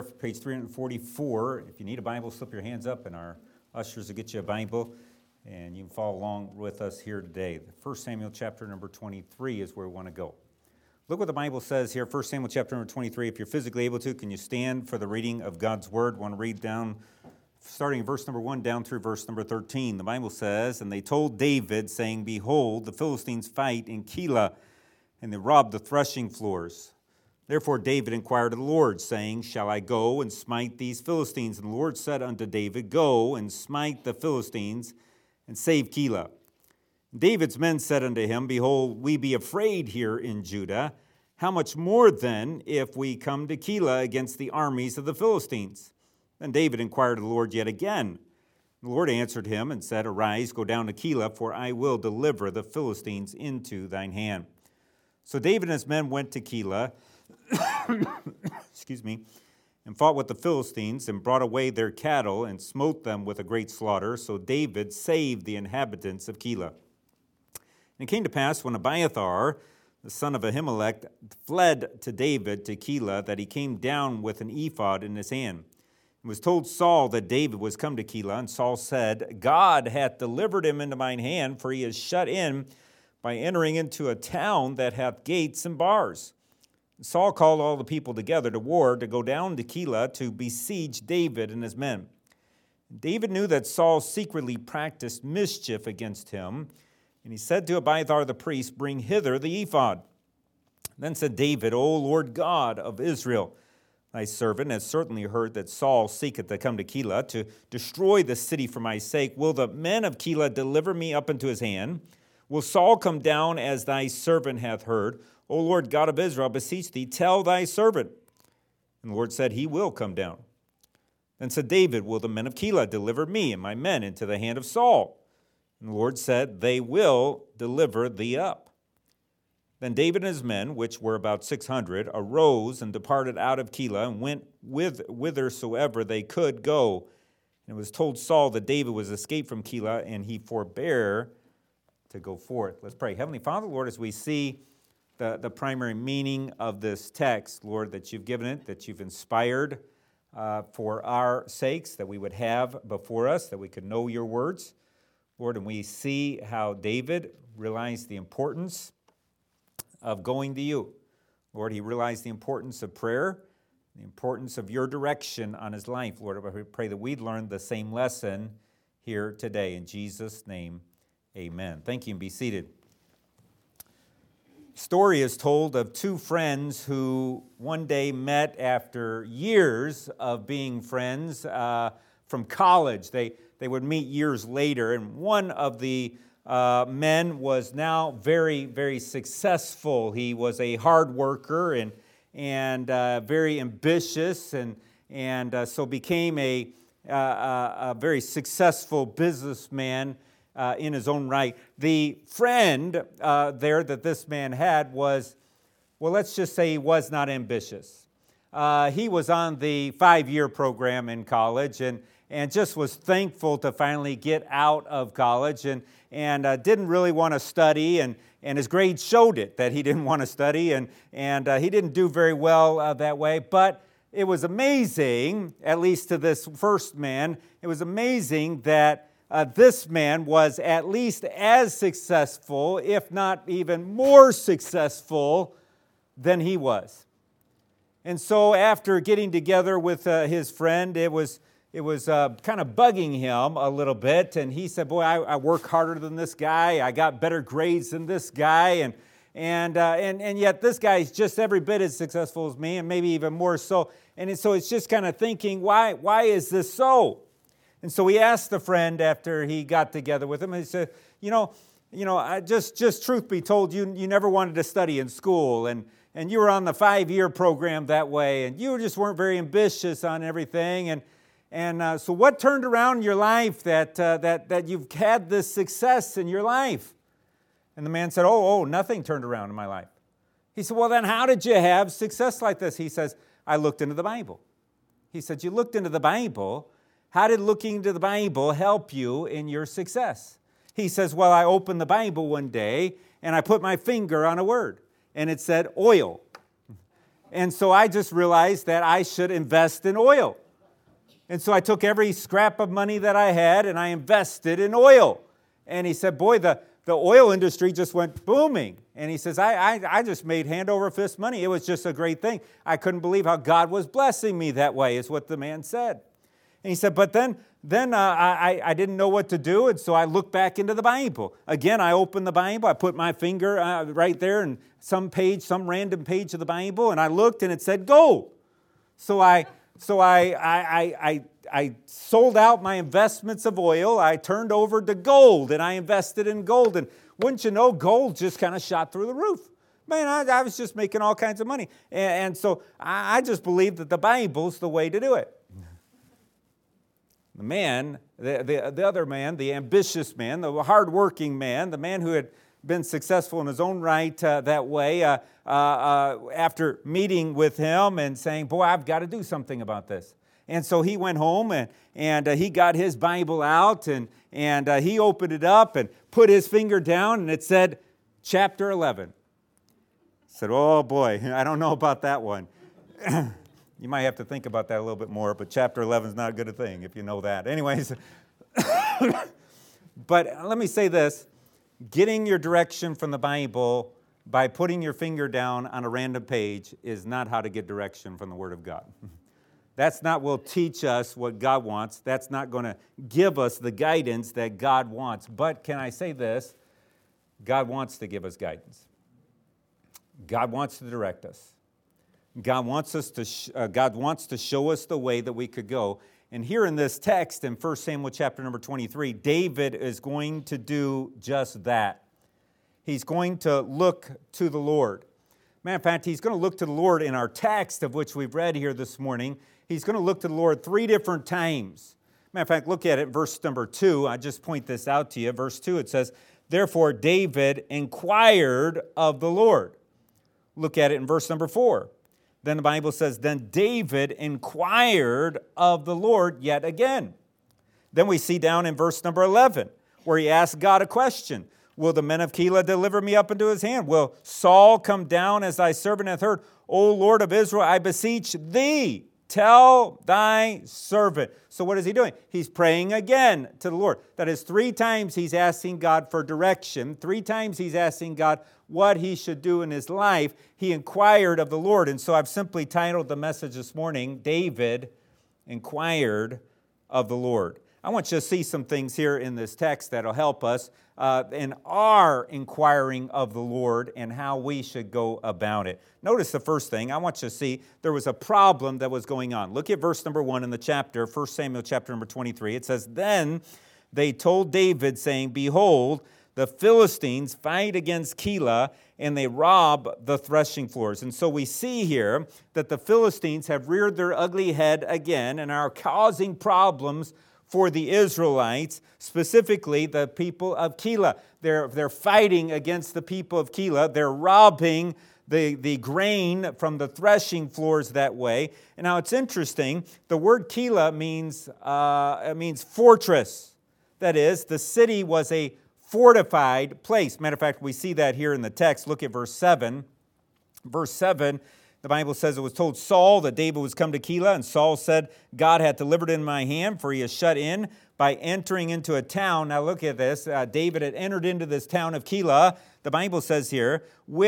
Page 344. If you need a Bible, slip your hands up and our ushers will get you a Bible and you can follow along with us here today. 1 Samuel chapter number 23 is where we want to go. Look what the Bible says here, 1 Samuel chapter number 23. If you're physically able to, can you stand for the reading of God's Word? I want to read down, starting in verse number 1 down through verse number 13. The Bible says, "And they told David, saying, Behold, the Philistines fight in Keilah, and they rob the threshing floors. Therefore David inquired of the Lord, saying, Shall I go and smite these Philistines? And the Lord said unto David, Go and smite the Philistines, and save Keilah. David's men said unto him, Behold, we be afraid here in Judah. How much more then if we come to Keilah against the armies of the Philistines? Then David inquired of the Lord yet again. The Lord answered him and said, Arise, go down to Keilah, for I will deliver the Philistines into thine hand. So David and his men went to Keilah, and fought with the Philistines, and brought away their cattle, and smote them with a great slaughter. So David saved the inhabitants of Keilah. And it came to pass, when Abiathar, the son of Ahimelech, fled to David to Keilah, that he came down with an ephod in his hand. It was told Saul that David was come to Keilah, and Saul said, God hath delivered him into mine hand, for he is shut in by entering into a town that hath gates and bars. Saul called all the people together to war to go down to Keilah to besiege David and his men. David knew that Saul secretly practiced mischief against him, and he said to Abiathar the priest, Bring hither the ephod. Then said David, O Lord God of Israel, thy servant has certainly heard that Saul seeketh to come to Keilah to destroy the city for my sake. Will the men of Keilah deliver me up into his hand? Will Saul come down as thy servant hath heard? O Lord God of Israel, I beseech thee, tell thy servant. And the Lord said, He will come down. Then said David, Will the men of Keilah deliver me and my men into the hand of Saul? And the Lord said, They will deliver thee up. Then David and his men, which were about 600, arose and departed out of Keilah, and went whithersoever they could go. And it was told Saul that David was escaped from Keilah, and he forbare to go forth. Let's pray. Heavenly Father, Lord, as we see the primary meaning of this text, Lord, that you've given it, that you've inspired for our sakes, that we would have before us, that we could know your words, Lord, and we see how David realized the importance of going to you. Lord, he realized the importance of prayer, the importance of your direction on his life. Lord, I pray that we'd learn the same lesson here today. In Jesus' name, amen. Thank you, and be seated. Story is told of two friends who one day met after years of being friends from college. They would meet years later, and one of the men was now very, very successful. He was a hard worker and very ambitious, and so became a very successful businessman in his own right. The friend there that this man had was, well, let's just say he was not ambitious. He was on the 5-year program in college and just was thankful to finally get out of college and didn't really want to study, and his grades showed it that he didn't want to study, and he didn't do very well that way. But it was amazing, at least to this first man, it was amazing that this man was at least as successful, if not even more successful, than he was. And so after getting together with his friend, it was kind of bugging him a little bit. And he said, boy, I work harder than this guy. I got better grades than this guy. And yet this guy's just every bit as successful as me, and maybe even more so. And so it's just kind of thinking, why is this so? And so he asked the friend after he got together with him, he said, I just truth be told, you never wanted to study in school, and you were on the 5-year program that way, and you just weren't very ambitious on everything. And so what turned around in your life that you've had this success in your life? And the man said, nothing turned around in my life. He said, well, then how did you have success like this? He says, I looked into the Bible. He said, you looked into the Bible. How did looking into the Bible help you in your success? He says, well, I opened the Bible one day and I put my finger on a word and it said oil. And so I just realized that I should invest in oil. And so I took every scrap of money that I had and I invested in oil. And he said, boy, the oil industry just went booming. And he says, I just made hand over fist money. It was just a great thing. I couldn't believe how God was blessing me that way, is what the man said. And he said, but then I didn't know what to do, and so I looked back into the Bible. Again, I opened the Bible. I put my finger right there in some random page of the Bible, and I looked, and it said gold. So I sold out my investments of oil. I turned over to gold, and I invested in gold. And wouldn't you know, gold just kind of shot through the roof. Man, I was just making all kinds of money. And so I just believe that the Bible's the way to do it. The man, the other man, the ambitious man, the hardworking man, the man who had been successful in his own right that way, after meeting with him and saying, boy, I've got to do something about this. And so he went home and he got his Bible out and he opened it up and put his finger down, and it said, chapter 11. He said, oh boy, I don't know about that one. You might have to think about that a little bit more, but chapter 11 is not a good thing if you know that. Anyways, but let me say this. Getting your direction from the Bible by putting your finger down on a random page is not how to get direction from the Word of God. That's not what will teach us what God wants. That's not going to give us the guidance that God wants. But can I say this? God wants to give us guidance. God wants to direct us. God wants to show us the way that we could go. And here in this text in 1 Samuel chapter number 23, David is going to do just that. He's going to look to the Lord. Matter of fact, he's going to look to the Lord in our text of which we've read here this morning. He's going to look to the Lord 3 different times. Matter of fact, look at it, verse number 2. I just point this out to you. Verse 2, it says, therefore David inquired of the Lord. Look at it in verse number 4. Then the Bible says, then David inquired of the Lord yet again. Then we see down in verse number 11, where he asked God a question. Will the men of Keilah deliver me up into his hand? Will Saul come down as thy servant hath heard? O Lord of Israel, I beseech thee, tell thy servant. So what is he doing? He's praying again to the Lord. That is 3 times he's asking God for direction. 3 times he's asking God what he should do in his life. He inquired of the Lord. And so I've simply titled the message this morning, David inquired of the Lord. I want you to see some things here in this text that will help us in our inquiring of the Lord and how we should go about it. Notice the first thing. I want you to see there was a problem that was going on. Look at verse number 1 in the chapter, 1 Samuel chapter number 23. It says, then they told David, saying, behold, the Philistines fight against Keilah, and they rob the threshing floors. And so we see here that the Philistines have reared their ugly head again and are causing problems for the Israelites, specifically the people of Keilah. They're fighting against the people of Keilah. They're robbing the grain from the threshing floors that way. And now it's interesting. The word Keilah means fortress. That is, the city was a fortified place. Matter of fact, we see that here in the text. Look at verse 7. Verse 7, the Bible says it was told Saul that David was come to Keilah, and Saul said, God hath delivered it in my hand, for he is shut in by entering into a town. Now look at this. David had entered into this town of Keilah, the Bible says here,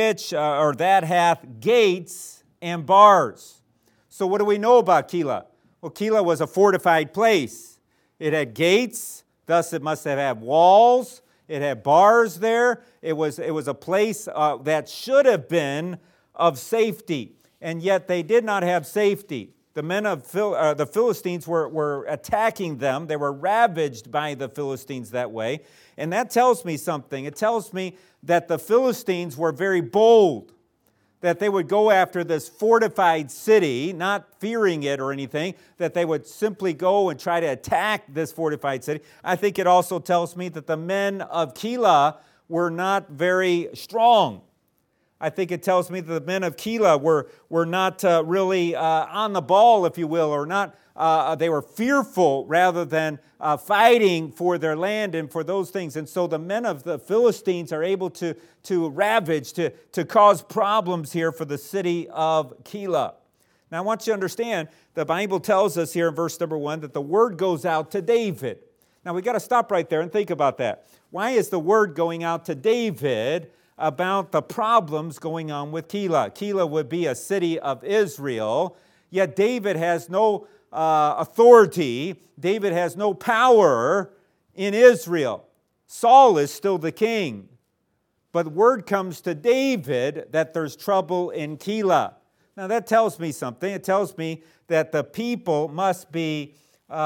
that hath gates and bars. So what do we know about Keilah? Well, Keilah was a fortified place. It had gates, thus it must have had walls. It had bars there. It was a place that should have been of safety, and yet they did not have safety. The men of the Philistines were attacking them. They were ravaged by the Philistines that way, and that tells me something. It tells me that the Philistines were very bold, that they would go after this fortified city, not fearing it or anything, that they would simply go and try to attack this fortified city. I think it also tells me that the men of Keilah were not very strong. I think it tells me that the men of Keilah were not really on the ball, if you will, or not. They were fearful rather than fighting for their land and for those things. And so the men of the Philistines are able to ravage, to cause problems here for the city of Keilah. Now I want you to understand, the Bible tells us here in verse number 1 that the word goes out to David. Now we've got to stop right there and think about that. Why is the word going out to David about the problems going on with Keilah? Keilah would be a city of Israel, yet David has no authority. David has no power in Israel. Saul is still the king. But word comes to David that there's trouble in Keilah. Now that tells me something. It tells me that the people must be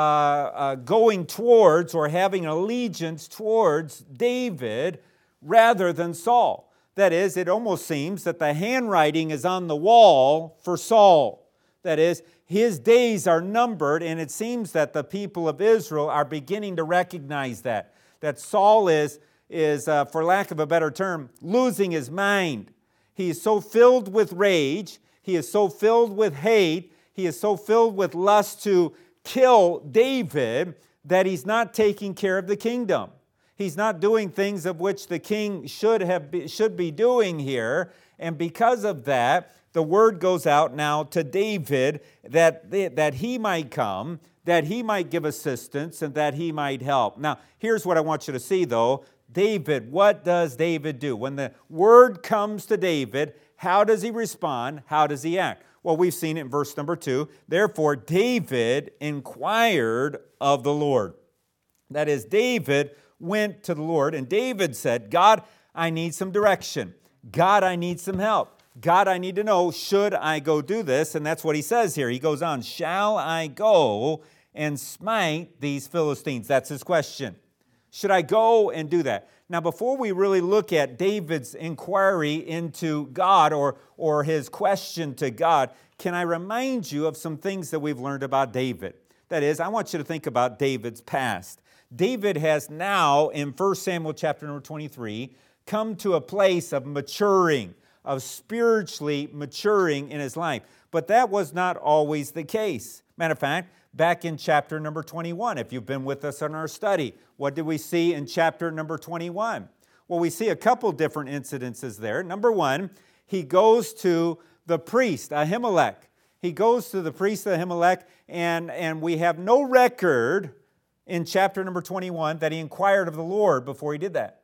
going towards or having allegiance towards David rather than Saul. That is, it almost seems that the handwriting is on the wall for Saul. That is, his days are numbered, and it seems that the people of Israel are beginning to recognize that Saul is, for lack of a better term, losing his mind. He is so filled with rage, he is so filled with hate, he is so filled with lust to kill David that he's not taking care of the kingdom. He's not doing things of which the king should be doing here, and because of that, the word goes out now to David that he might come, that he might give assistance, and that he might help. Now, here's what I want you to see, though. David, what does David do? When the word comes to David, how does he respond? How does he act? Well, we've seen it in verse number 2. Therefore, David inquired of the Lord. That is, David went to the Lord, and David said, God, I need some direction. God, I need some help. God, I need to know, should I go do this? And that's what he says here. He goes on, shall I go and smite these Philistines? That's his question. Should I go and do that? Now, before we really look at David's inquiry into God or his question to God, can I remind you of some things that we've learned about David? That is, I want you to think about David's past. David has now, in 1 Samuel chapter number 23, come to a place of maturing, of spiritually maturing in his life. But that was not always the case. Matter of fact, back in chapter number 21, if you've been with us in our study, what did we see in chapter number 21? Well, we see a couple different incidences there. Number one, he goes to the priest, Ahimelech. He goes to the priest Ahimelech, and we have no record in chapter number 21 that he inquired of the Lord before he did that.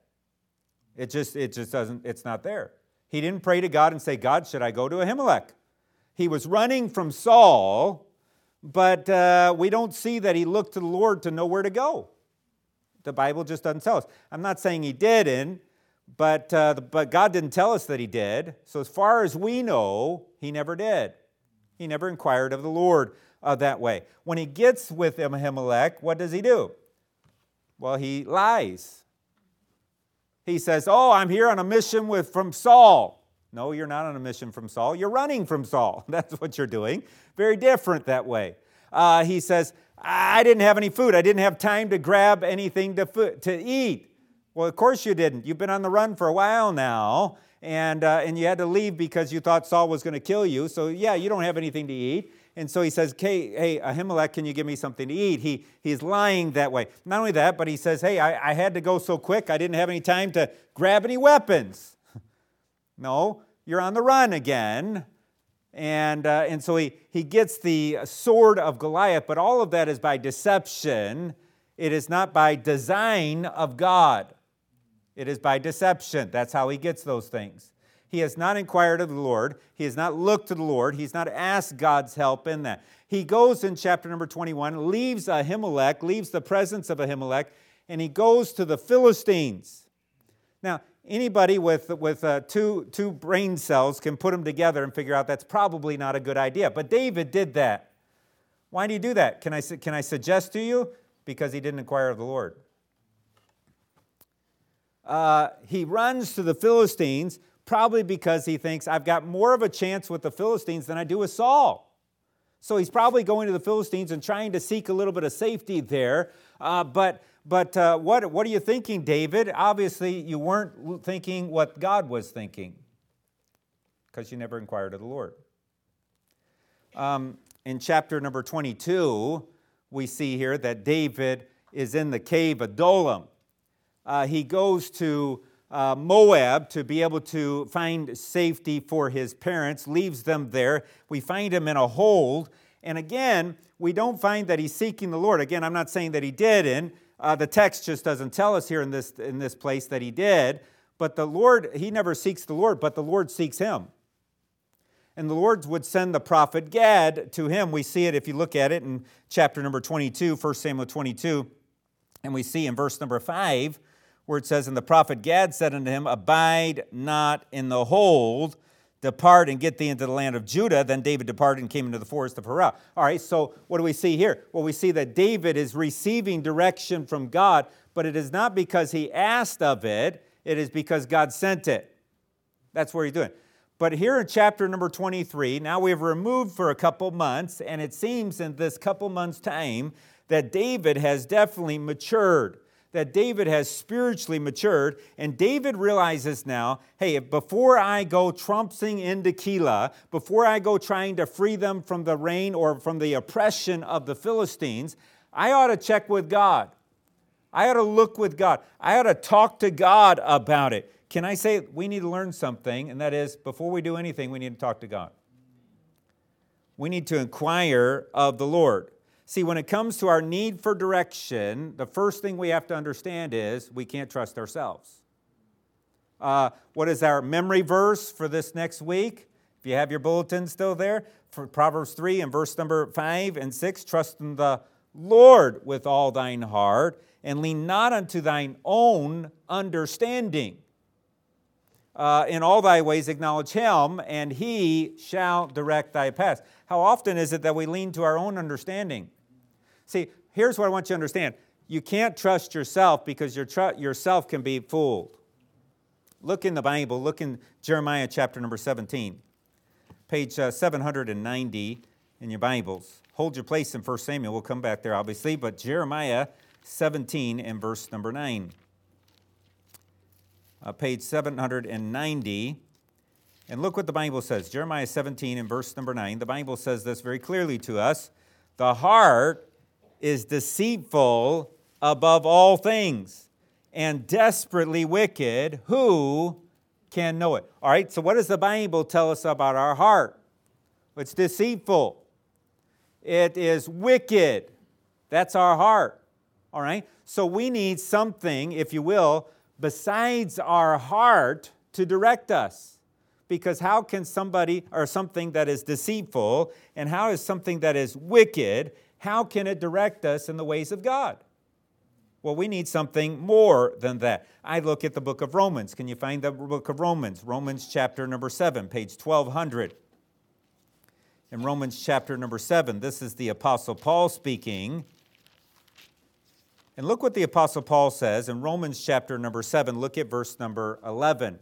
It just doesn't, it's not there. He didn't pray to God and say, God, should I go to Ahimelech? He was running from Saul, but we don't see that he looked to the Lord to know where to go. The Bible just doesn't tell us. I'm not saying he didn't, but God didn't tell us that he did. So as far as we know, he never did. He never inquired of the Lord that way. When he gets with Ahimelech, what does he do? Well, he lies. He says, oh, I'm here on a mission from Saul. No, you're not on a mission from Saul. You're running from Saul. That's what you're doing. Very different that way. He says, I didn't have any food. I didn't have time to grab anything to eat. Well, of course you didn't. You've been on the run for a while now, and you had to leave because you thought Saul was going to kill you. So, yeah, you don't have anything to eat. And so he says, hey, Ahimelech, can you give me something to eat? He's lying that way. Not only that, but he says, hey, I had to go so quick, I didn't have any time to grab any weapons. No, you're on the run again. And so he gets the sword of Goliath, but all of that is by deception. It is not by design of God. It is by deception. That's how he gets those things. He has not inquired of the Lord. He has not looked to the Lord. He's not asked God's help in that. He goes in chapter number 21, leaves Ahimelech, leaves the presence of Ahimelech, and he goes to the Philistines. Now, anybody with two brain cells can put them together and figure out that's probably not a good idea. But David did that. Why did he do that? Can I suggest to you? Because he didn't inquire of the Lord. He runs to the Philistines probably because he thinks, I've got more of a chance with the Philistines than I do with Saul. So he's probably going to the Philistines and trying to seek a little bit of safety there. But what are you thinking, David? Obviously, you weren't thinking what God was thinking. because you never inquired of the Lord. In chapter number 22, we see here that David is in the cave of Adullam. He goes to Moab to be able to find safety for his parents, leaves them there. We find him in a hold. And again, we don't find that he's seeking the Lord. Again, I'm not saying that he didn't. The text just doesn't tell us here in this place that he did. But the Lord, he never seeks the Lord, but the Lord seeks him. And the Lord would send the prophet Gad to him. We see it if you look at it in chapter number 22, 1 Samuel 22. And we see in verse number 5, where it says, "And the prophet Gad said unto him, Abide not in the hold, depart and get thee into the land of Judah. Then David departed and came into the forest of Harah." All right, so what do we see here? Well, we see that David is receiving direction from God, but it is not because he asked of it. It is because God sent it. That's what he's doing. But here in chapter number 23, now we've removed for a couple months, and it seems in this couple months' time that David has definitely matured, that David has spiritually matured, and David realizes now, hey, before I go trouncing into Keilah, before I go trying to free them from the reign or from the oppression of the Philistines, I ought to check with God. I ought to look with God. I ought to talk to God about it. Can I say we need to learn something, and that is, before we do anything, we need to talk to God. We need to inquire of the Lord. See, when it comes to our need for direction, the first thing we have to understand is we can't trust ourselves. What is our memory verse for this next week? If you have your bulletin still there, for Proverbs 3 and verse number 5 and 6, "Trust in the Lord with all thine heart, and lean not unto thine own understanding. In all thy ways acknowledge him, and he shall direct thy paths." How often is it that we lean to our own understanding? See, here's what I want you to understand. You can't trust yourself because yourself can be fooled. Look in the Bible. Look in Jeremiah chapter number 17. Page 790 in your Bibles. Hold your place in 1 Samuel. We'll come back there, obviously. But Jeremiah 17 and verse number 9. Page 790. And look what the Bible says. Jeremiah 17 and verse number 9. The Bible says this very clearly to us. "The heart is deceitful above all things and desperately wicked. Who can know it?" All right, so what does the Bible tell us about our heart? It's deceitful. It is wicked. That's our heart. All right, so we need something, if you will, besides our heart to direct us. Because how can somebody or something that is deceitful and how is something that is wicked, how can it direct us in the ways of God? Well, we need something more than that. I look at the book of Romans. Can you find the book of Romans? Romans chapter number 7, page 1200. In Romans chapter number 7, this is the Apostle Paul speaking. And look what the Apostle Paul says in Romans chapter number 7. Look at verse number 11.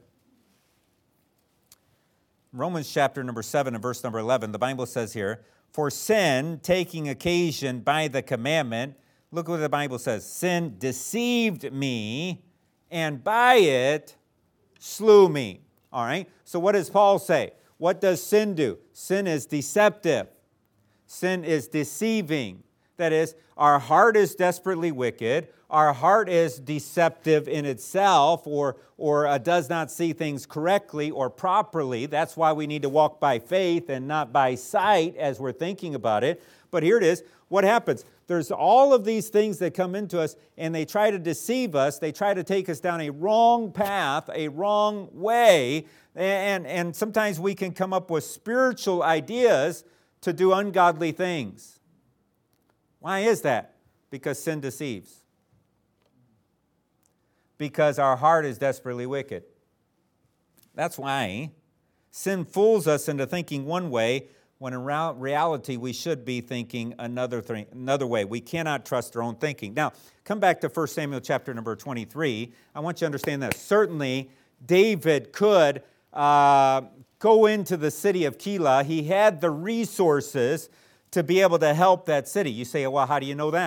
Romans chapter number 7 and verse number 11, the Bible says here, "For sin, taking occasion by the commandment," look what the Bible says, "sin deceived me, and by it slew me." All right, so what does Paul say? What does sin do? Sin is deceptive. Sin is deceiving. That is, our heart is desperately wicked. Our heart is deceptive in itself or does not see things correctly or properly. That's why we need to walk by faith and not by sight as we're thinking about it. But here it is. What happens? There's all of these things that come into us, and they try to deceive us. They try to take us down a wrong path, a wrong way. And sometimes we can come up with spiritual ideas to do ungodly things. Why is that? Because sin deceives. Because our heart is desperately wicked. That's why sin fools us into thinking one way, when in reality we should be thinking another way. We cannot trust our own thinking. Now, come back to 1 Samuel chapter number 23. I want you to understand this. Certainly, David could go into the city of Keilah. He had the resources to be able to help that city. You say, well, how do you know that?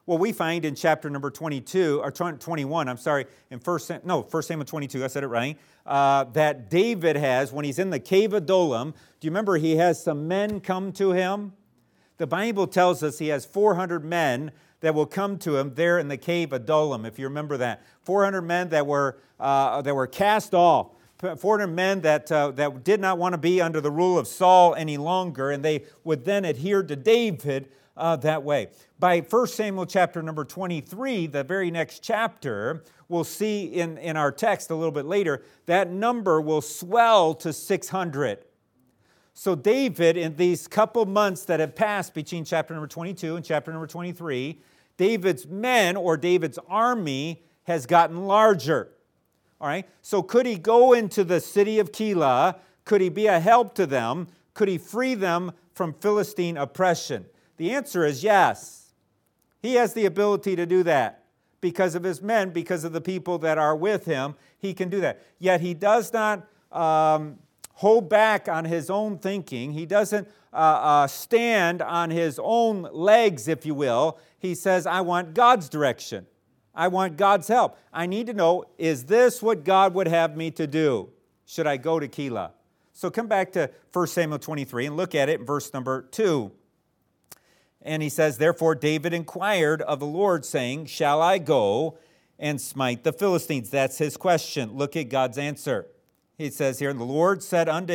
Well, we find in chapter number 22, or 21, I'm sorry, in 1 Samuel 22, I said it right, that David has, when he's in the cave of Adullam, do you remember he has some men come to him? The Bible tells us he has 400 men that will come to him there in the cave of Adullam, if you remember that. 400 men that were cast off. 400 men that did not want to be under the rule of Saul any longer, and they would then adhere to David that way. By 1 Samuel chapter number 23, the very next chapter, we'll see in our text a little bit later, that number will swell to 600. So David, in these couple months that have passed between chapter number 22 and chapter number 23, David's men, or David's army, has gotten larger. All right? So could he go into the city of Keilah? Could he be a help to them? Could he free them from Philistine oppression? The answer is yes. He has the ability to do that. Because of his men, because of the people that are with him, he can do that. Yet he does not hold back on his own thinking. He doesn't stand on his own legs, if you will. He says, I want God's direction. I want God's help. I need to know, is this what God would have me to do? Should I go to Keilah? So come back to 1 Samuel 23 and look at it in verse number 2. And he says, therefore David inquired of the Lord, saying, shall I go and smite the Philistines? That's his question. Look at God's answer. He says here, the Lord said unto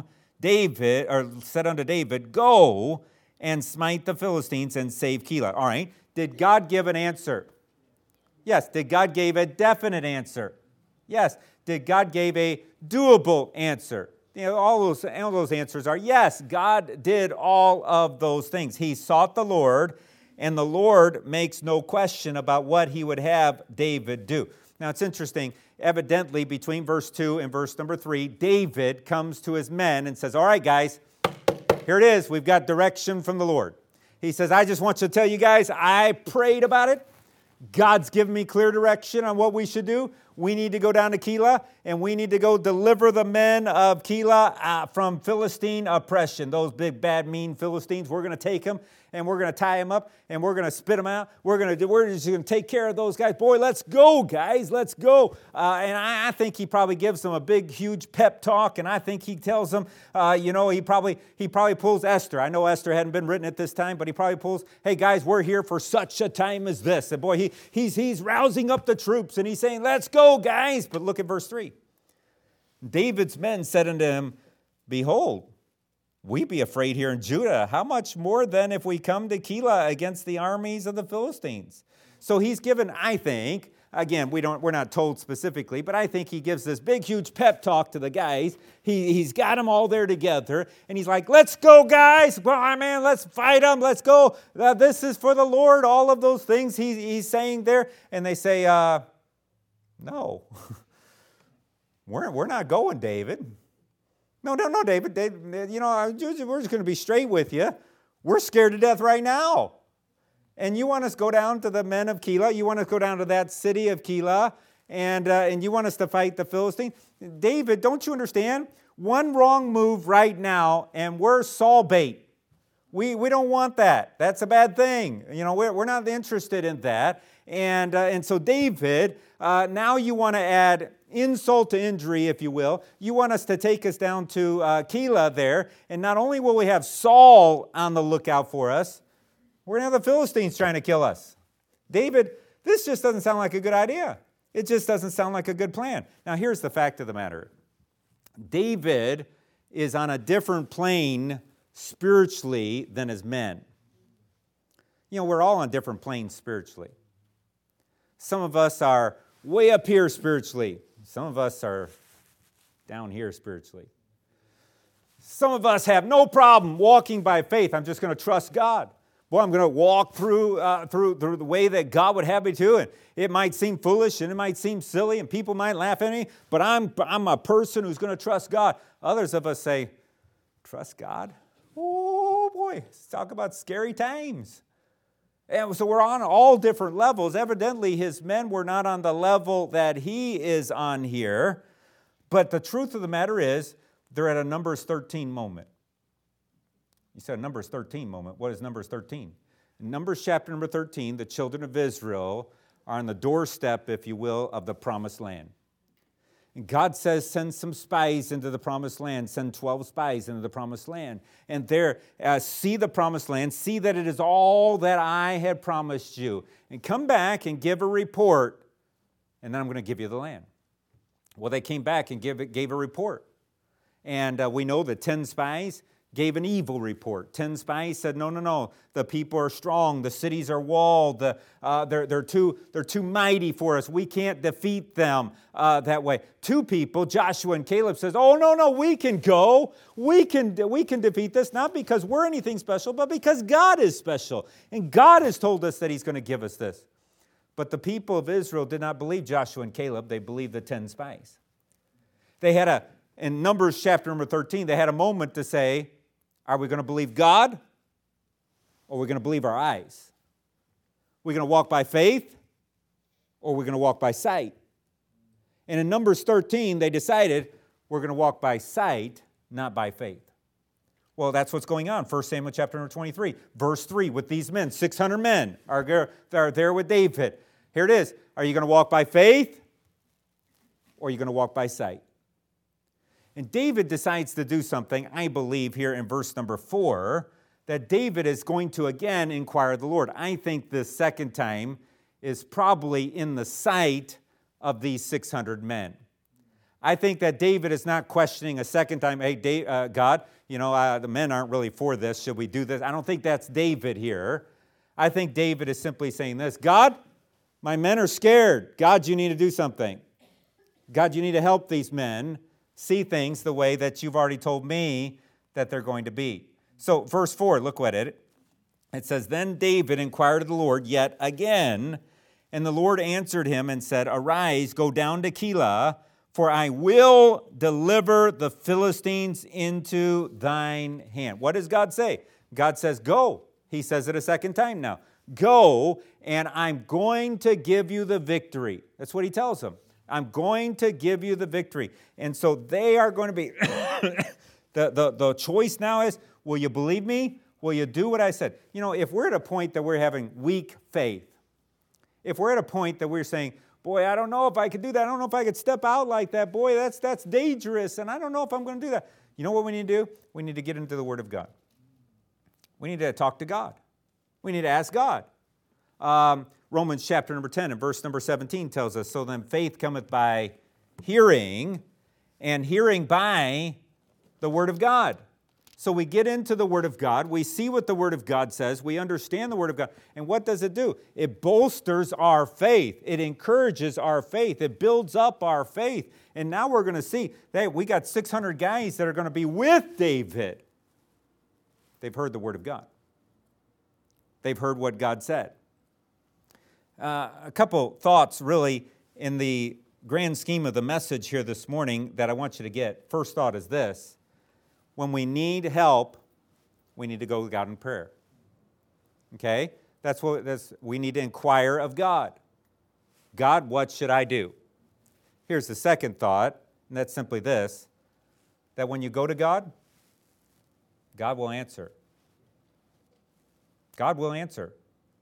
David, go and smite the Philistines and save Keilah. All right. Did God give an answer? Yes. Did God give a definite answer? Yes. Did God give a doable answer? You know, all those answers are yes. God did all of those things. He sought the Lord, and the Lord makes no question about what he would have David do. Now, it's interesting. Evidently, between verse 2 and verse number 3, David comes to his men and says, all right, guys, here it is. We've got direction from the Lord. He says, I just want to tell you guys, I prayed about it. God's given me clear direction on what we should do. We need to go down to Keilah, and we need to go deliver the men of Keilah from Philistine oppression. Those big, bad, mean Philistines, we're going to take them, and we're going to tie them up, and we're going to spit them out. We're just going to take care of those guys. Boy, let's go, guys. Let's go. And I think he probably gives them a big, huge pep talk, and I think he tells them, he probably pulls Esther. I know Esther hadn't been written at this time, but he probably pulls, hey, guys, we're here for such a time as this. And boy, he's rousing up the troops, and he's saying, let's go, guys. But look at verse 3. David's men said unto him, behold, we be afraid here in Judah. How much more then if we come to Keilah against the armies of the Philistines? So he's given, I think, again, we're not told specifically, but I think he gives this big, huge pep talk to the guys. He's got them all there together, and he's like, let's go, guys. Well, man, let's fight them. Let's go. This is for the Lord. All of those things he's saying there. And they say, no, we're not going, David. No, David. We're just going to be straight with you. We're scared to death right now. And you want us to go down to the men of Keilah? You want us to go down to that city of Keilah? And you want us to fight the Philistines? David, don't you understand? One wrong move right now, and we're Saul bait. We don't want that. That's a bad thing. We're not interested in that. And so David, now you want to add insult to injury, if you will. You want us to take us down to Keilah there, and not only will we have Saul on the lookout for us, we're going to have the Philistines trying to kill us. David, this just doesn't sound like a good idea. It just doesn't sound like a good plan. Now, here's the fact of the matter. David is on a different plane spiritually than his men. We're all on different planes spiritually. Some of us are way up here spiritually. Some of us are down here spiritually. Some of us have no problem walking by faith. I'm just going to trust God. Boy, I'm going to walk through the way that God would have me to. And it might seem foolish and it might seem silly and people might laugh at me, but I'm a person who's going to trust God. Others of us say, trust God? Oh boy, let's talk about scary times. And so we're on all different levels. Evidently, his men were not on the level that he is on here. But the truth of the matter is, they're at a Numbers 13 moment. You said a Numbers 13 moment. What is Numbers 13? In Numbers chapter number 13, the children of Israel are on the doorstep, if you will, of the promised land. And God says, send some spies into the promised land. Send 12 spies into the promised land. And there, see the promised land. See that it is all that I had promised you. And come back and give a report. And then I'm going to give you the land. Well, they came back and gave a report. And we know that 10 spies gave an evil report. 10 spies said, no, the people are strong, the cities are walled, they're too mighty for us, we can't defeat them that way. 2 people, Joshua and Caleb, says, oh, no, we can go, we can defeat this, not because we're anything special, but because God is special, and God has told us that He's going to give us this. But the people of Israel did not believe Joshua and Caleb, they believed the 10 spies. They had in Numbers chapter number 13, they had a moment to say, are we going to believe God or are we going to believe our eyes? Are we going to walk by faith or are we going to walk by sight? And in Numbers 13, they decided we're going to walk by sight, not by faith. Well, that's what's going on. 1 Samuel chapter number 23, verse 3, with these men, 600 men are there with David. Here it is. Are you going to walk by faith or are you going to walk by sight? And David decides to do something, I believe, here in verse number 4, that David is going to again inquire of the Lord. I think the second time is probably in the sight of these 600 men. I think that David is not questioning a second time, hey, God, the men aren't really for this. Should we do this? I don't think that's David here. I think David is simply saying this, God, my men are scared. God, you need to do something. God, you need to help these men see things the way that you've already told me that they're going to be. So verse 4, look what it says, then David inquired of the Lord yet again, and the Lord answered him and said, arise, go down to Keilah, for I will deliver the Philistines into thine hand. What does God say? God says, go. He says it a second time now. Go, and I'm going to give you the victory. That's what he tells them. I'm going to give you the victory. And so they are going to be, the choice now is, will you believe me? Will you do what I said? If we're at a point that we're having weak faith, if we're at a point that we're saying, boy, I don't know if I could do that. I don't know if I could step out like that. Boy, that's dangerous, and I don't know if I'm going to do that. You know what we need to do? We need to get into the Word of God. We need to talk to God. We need to ask God. Romans chapter number 10 and verse number 17 tells us, so then faith cometh by hearing, and hearing by the Word of God. So we get into the Word of God, we see what the Word of God says, we understand the Word of God, and what does it do? It bolsters our faith, it encourages our faith, it builds up our faith, and now we're going to see that we got 600 guys that are going to be with David. They've heard the Word of God. They've heard what God said. A couple thoughts really in the grand scheme of the message here this morning that I want you to get. First thought is this. When we need help, we need to go to God in prayer. Okay? We need to inquire of God. God, what should I do? Here's the second thought, and that's simply this, that when you go to God, God will answer. God will answer.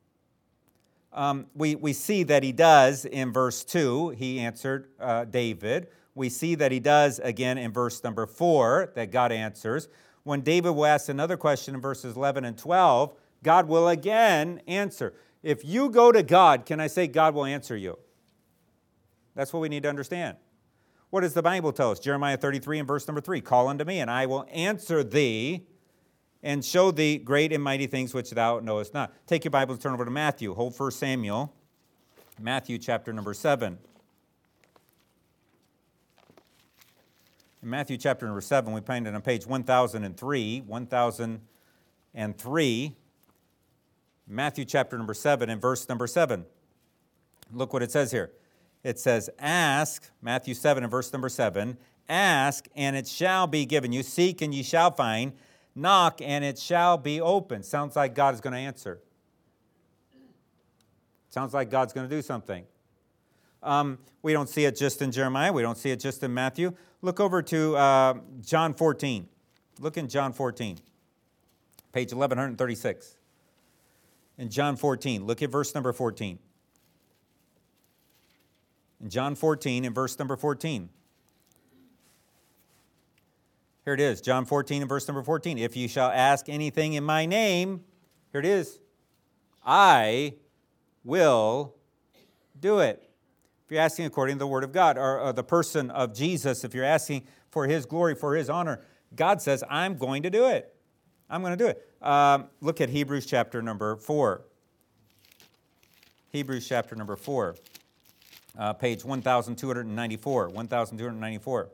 We see that he does in verse 2, he answered David. We see that he does again in verse number 4, that God answers. When David will ask another question in verses 11 and 12, God will again answer. If you go to God, can I say God will answer you? That's what we need to understand. What does the Bible tell us? Jeremiah 33 and verse number 3, call unto me, and I will answer thee, and show thee great and mighty things which thou knowest not. Take your Bible and turn over to Matthew. Hold 1 Samuel. Matthew chapter number 7. In Matthew chapter number 7, we find it on page 1003. 1003. Matthew chapter number 7 and verse number 7. Look what it says here. It says, ask, Matthew 7 and verse number 7, ask, and it shall be given you. Seek, and ye shall find. Knock, and it shall be open. Sounds like God is going to answer. Sounds like God's going to do something. We don't see it just in Jeremiah. We don't see it just in Matthew. Look over to John 14. Look in John 14, page 1136. In John 14, look at verse number 14. In John 14, in verse number 14. Here it is, John 14 and verse number 14. If you shall ask anything in my name, here it is, I will do it. If you're asking according to the word of God, or the person of Jesus, if you're asking for his glory, for his honor, God says, I'm going to do it. I'm going to do it. Look at Hebrews chapter number 4. Hebrews chapter number 4, page 1294. 1294.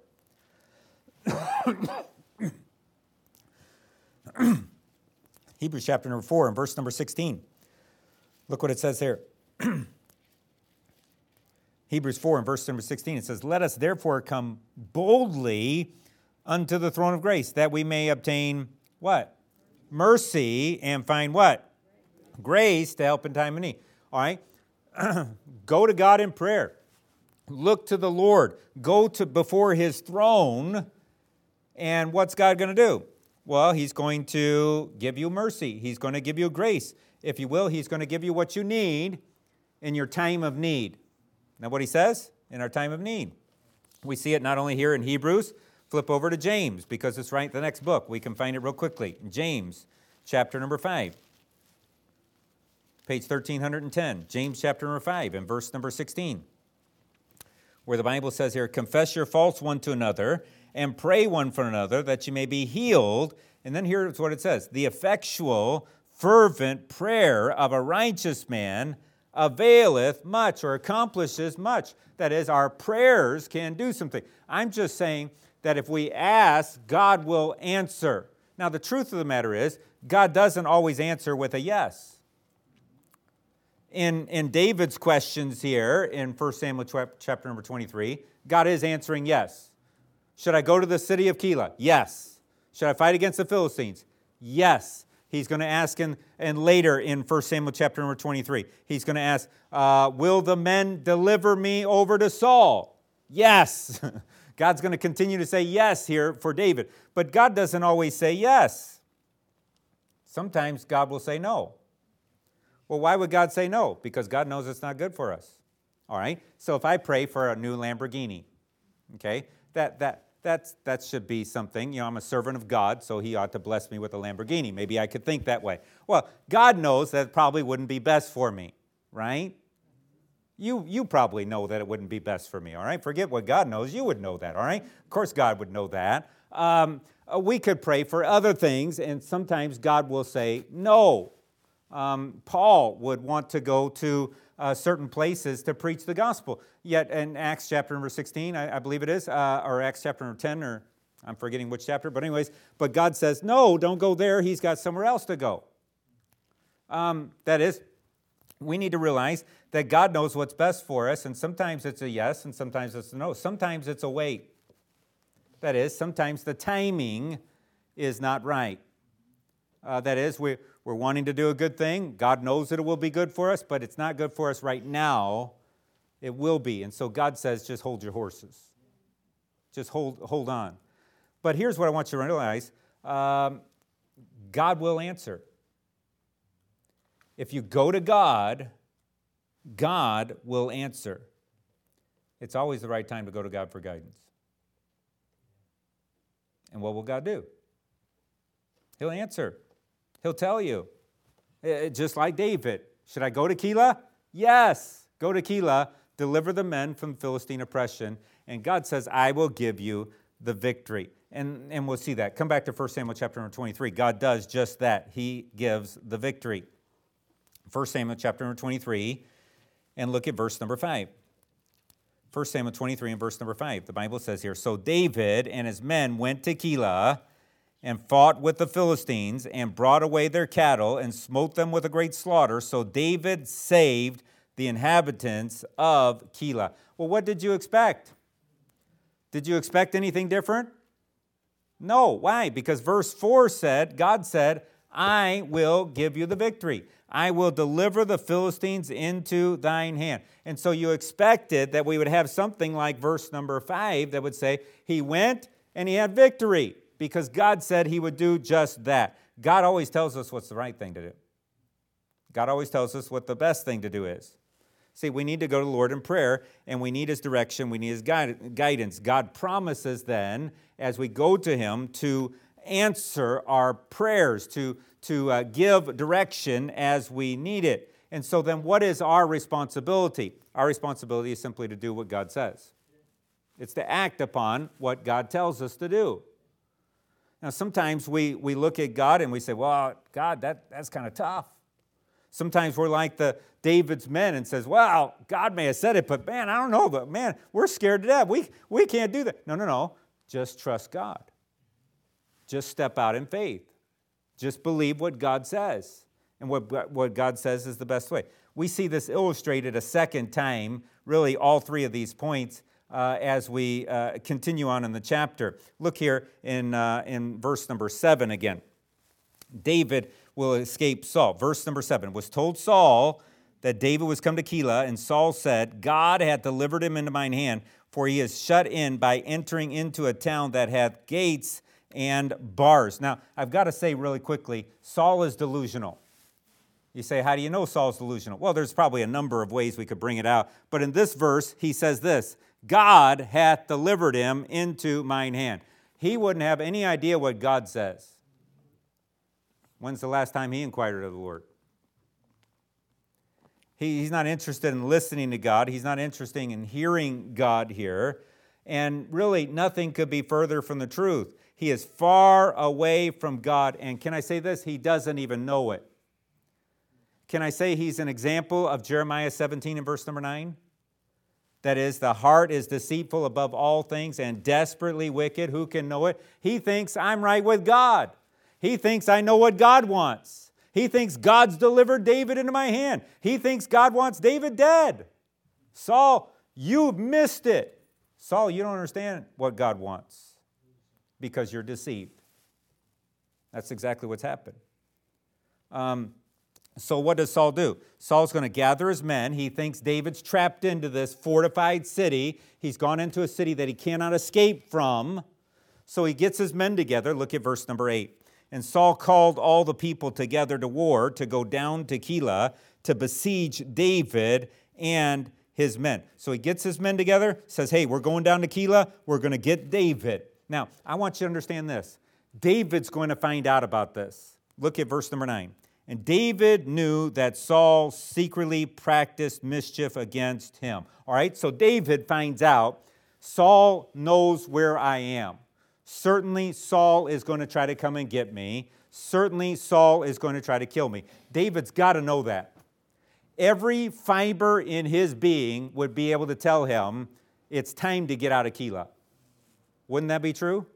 Hebrews chapter number 4 and verse number 16. Look what it says there. Hebrews 4 and verse number 16, it says, let us therefore come boldly unto the throne of grace, that we may obtain what? Mercy, and find what? Grace to help in time of need. All right? Go to God in prayer. Look to the Lord. Go to before his throne. And what's God going to do? Well, he's going to give you mercy. He's going to give you grace. If you will, he's going to give you what you need in your time of need. Now, what he says? In our time of need. We see it not only here in Hebrews. Flip over to James, because it's right in the next book. We can find it real quickly. James, chapter number 5. Page 1310. James, chapter number 5, and verse number 16. Where the Bible says here, confess your faults one to another, and pray one for another, that you may be healed. And then here's what it says. The effectual, fervent prayer of a righteous man availeth much, or accomplishes much. That is, our prayers can do something. I'm just saying that if we ask, God will answer. Now, the truth of the matter is, God doesn't always answer with a yes. In David's questions here, in 1 Samuel chapter number 23, God is answering yes. Should I go to the city of Keilah? Yes. Should I fight against the Philistines? Yes. He's going to ask, and later in 1 Samuel chapter number 23, he's going to ask, will the men deliver me over to Saul? Yes. God's going to continue to say yes here for David. But God doesn't always say yes. Sometimes God will say no. Well, why would God say no? Because God knows it's not good for us. All right? So if I pray for a new Lamborghini, okay, that should be something. You know, I'm a servant of God, so he ought to bless me with a Lamborghini. Maybe I could think that way. Well, God knows that probably wouldn't be best for me, right? You probably know that it wouldn't be best for me, all right? Forget what God knows. You would know that, all right? Of course God would know that. We could pray for other things, and sometimes God will say no. Paul would want to go to certain places to preach the gospel. Yet in Acts chapter number 16, I believe it is, or Acts chapter number 10, or I'm forgetting which chapter, but anyways, but God says, no, don't go there. He's got somewhere else to go. That is, we need to realize that God knows what's best for us, and sometimes it's a yes, and sometimes it's a no. Sometimes it's a wait. That is, sometimes the timing is not right. That is, we're wanting to do a good thing. God knows that it will be good for us, but it's not good for us right now. It will be. And so God says, just hold your horses. Just hold on. But here's what I want you to realize. God will answer. If you go to God, God will answer. It's always the right time to go to God for guidance. And what will God do? He'll answer. He'll tell you. Just like David. Should I go to Keilah? Yes. Go to Keilah. Deliver the men from Philistine oppression. And God says, I will give you the victory. And we'll see that. Come back to 1 Samuel chapter number 23. God does just that. He gives the victory. 1 Samuel chapter number 23, and look at verse number 5. 1 Samuel 23 and verse number 5. The Bible says here, so David and his men went to Keilah and fought with the Philistines and brought away their cattle and smote them with a great slaughter. So David saved the inhabitants of Keilah. Well, what did you expect? Did you expect anything different? No. Why? Because verse 4 said, God said, I will give you the victory. I will deliver the Philistines into thine hand. And so you expected that we would have something like verse number 5 that would say, he went and he had victory because God said he would do just that. God always tells us what's the right thing to do. God always tells us what the best thing to do is. See, we need to go to the Lord in prayer, and we need His direction, we need His guidance. God promises then, as we go to Him, to answer our prayers, to give direction as we need it. And so then what is our responsibility? Our responsibility is simply to do what God says. It's to act upon what God tells us to do. Now, sometimes we look at God and we say, well, God, that's kind of tough. Sometimes we're like the David's men and says, well, God may have said it, but man, I don't know, but man, we're scared to death. We can't do that. No. Just trust God. Just step out in faith. Just believe what God says. And what God says is the best way. We see this illustrated a second time, really all three of these points, as we continue on in the chapter. Look here in verse number 7 again. David will escape Saul. Verse number 7, was told Saul that David was come to Keilah, and Saul said, God hath delivered him into mine hand, for he is shut in by entering into a town that hath gates and bars. Now, I've got to say really quickly, Saul is delusional. You say, how do you know Saul's delusional? Well, there's probably a number of ways we could bring it out. But in this verse, he says this, God hath delivered him into mine hand. He wouldn't have any idea what God says. When's the last time he inquired of the Lord? He's not interested in listening to God. He's not interested in hearing God here. And really, nothing could be further from the truth. He is far away from God. And can I say this? He doesn't even know it. Can I say he's an example of Jeremiah 17 and verse number 9? That is, the heart is deceitful above all things and desperately wicked. Who can know it? He thinks I'm right with God. He thinks I know what God wants. He thinks God's delivered David into my hand. He thinks God wants David dead. Saul, you've missed it. Saul, you don't understand what God wants because you're deceived. That's exactly what's happened. So what does Saul do? Saul's going to gather his men. He thinks David's trapped into this fortified city. He's gone into a city that he cannot escape from. So he gets his men together. Look at verse number 8. And Saul called all the people together to war to go down to Keilah to besiege David and his men. So he gets his men together, says, hey, we're going down to Keilah. We're going to get David. Now, I want you to understand this. David's going to find out about this. Look at verse number 9. And David knew that Saul secretly practiced mischief against him. All right, so David finds out Saul knows where I am. Certainly Saul is going to try to come and get me. Certainly Saul is going to try to kill me. David's got to know that. Every fiber in his being would be able to tell him it's time to get out of Keilah. Wouldn't that be true?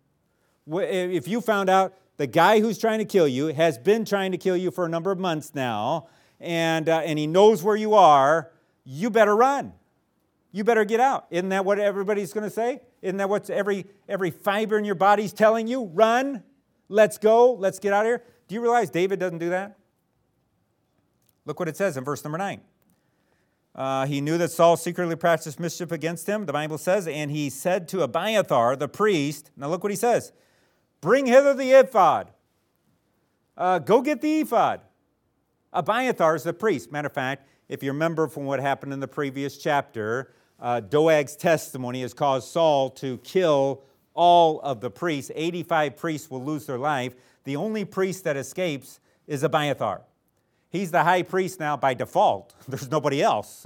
If you found out the guy who's trying to kill you has been trying to kill you for a number of months now, and he knows where you are, you better run. You better get out. Isn't that what everybody's going to say? Isn't that what every fiber in your body's telling you? Run. Let's go. Let's get out of here. Do you realize David doesn't do that? Look what it says in verse number 9. He knew that Saul secretly practiced mischief against him, the Bible says, and he said to Abiathar, the priest, now look what he says, bring hither the ephod. Go get the ephod. Abiathar is the priest. Matter of fact, if you remember from what happened in the previous chapter, Doeg's testimony has caused Saul to kill all of the priests. 85 priests will lose their life. The only priest that escapes is Abiathar. He's the high priest now by default. There's nobody else.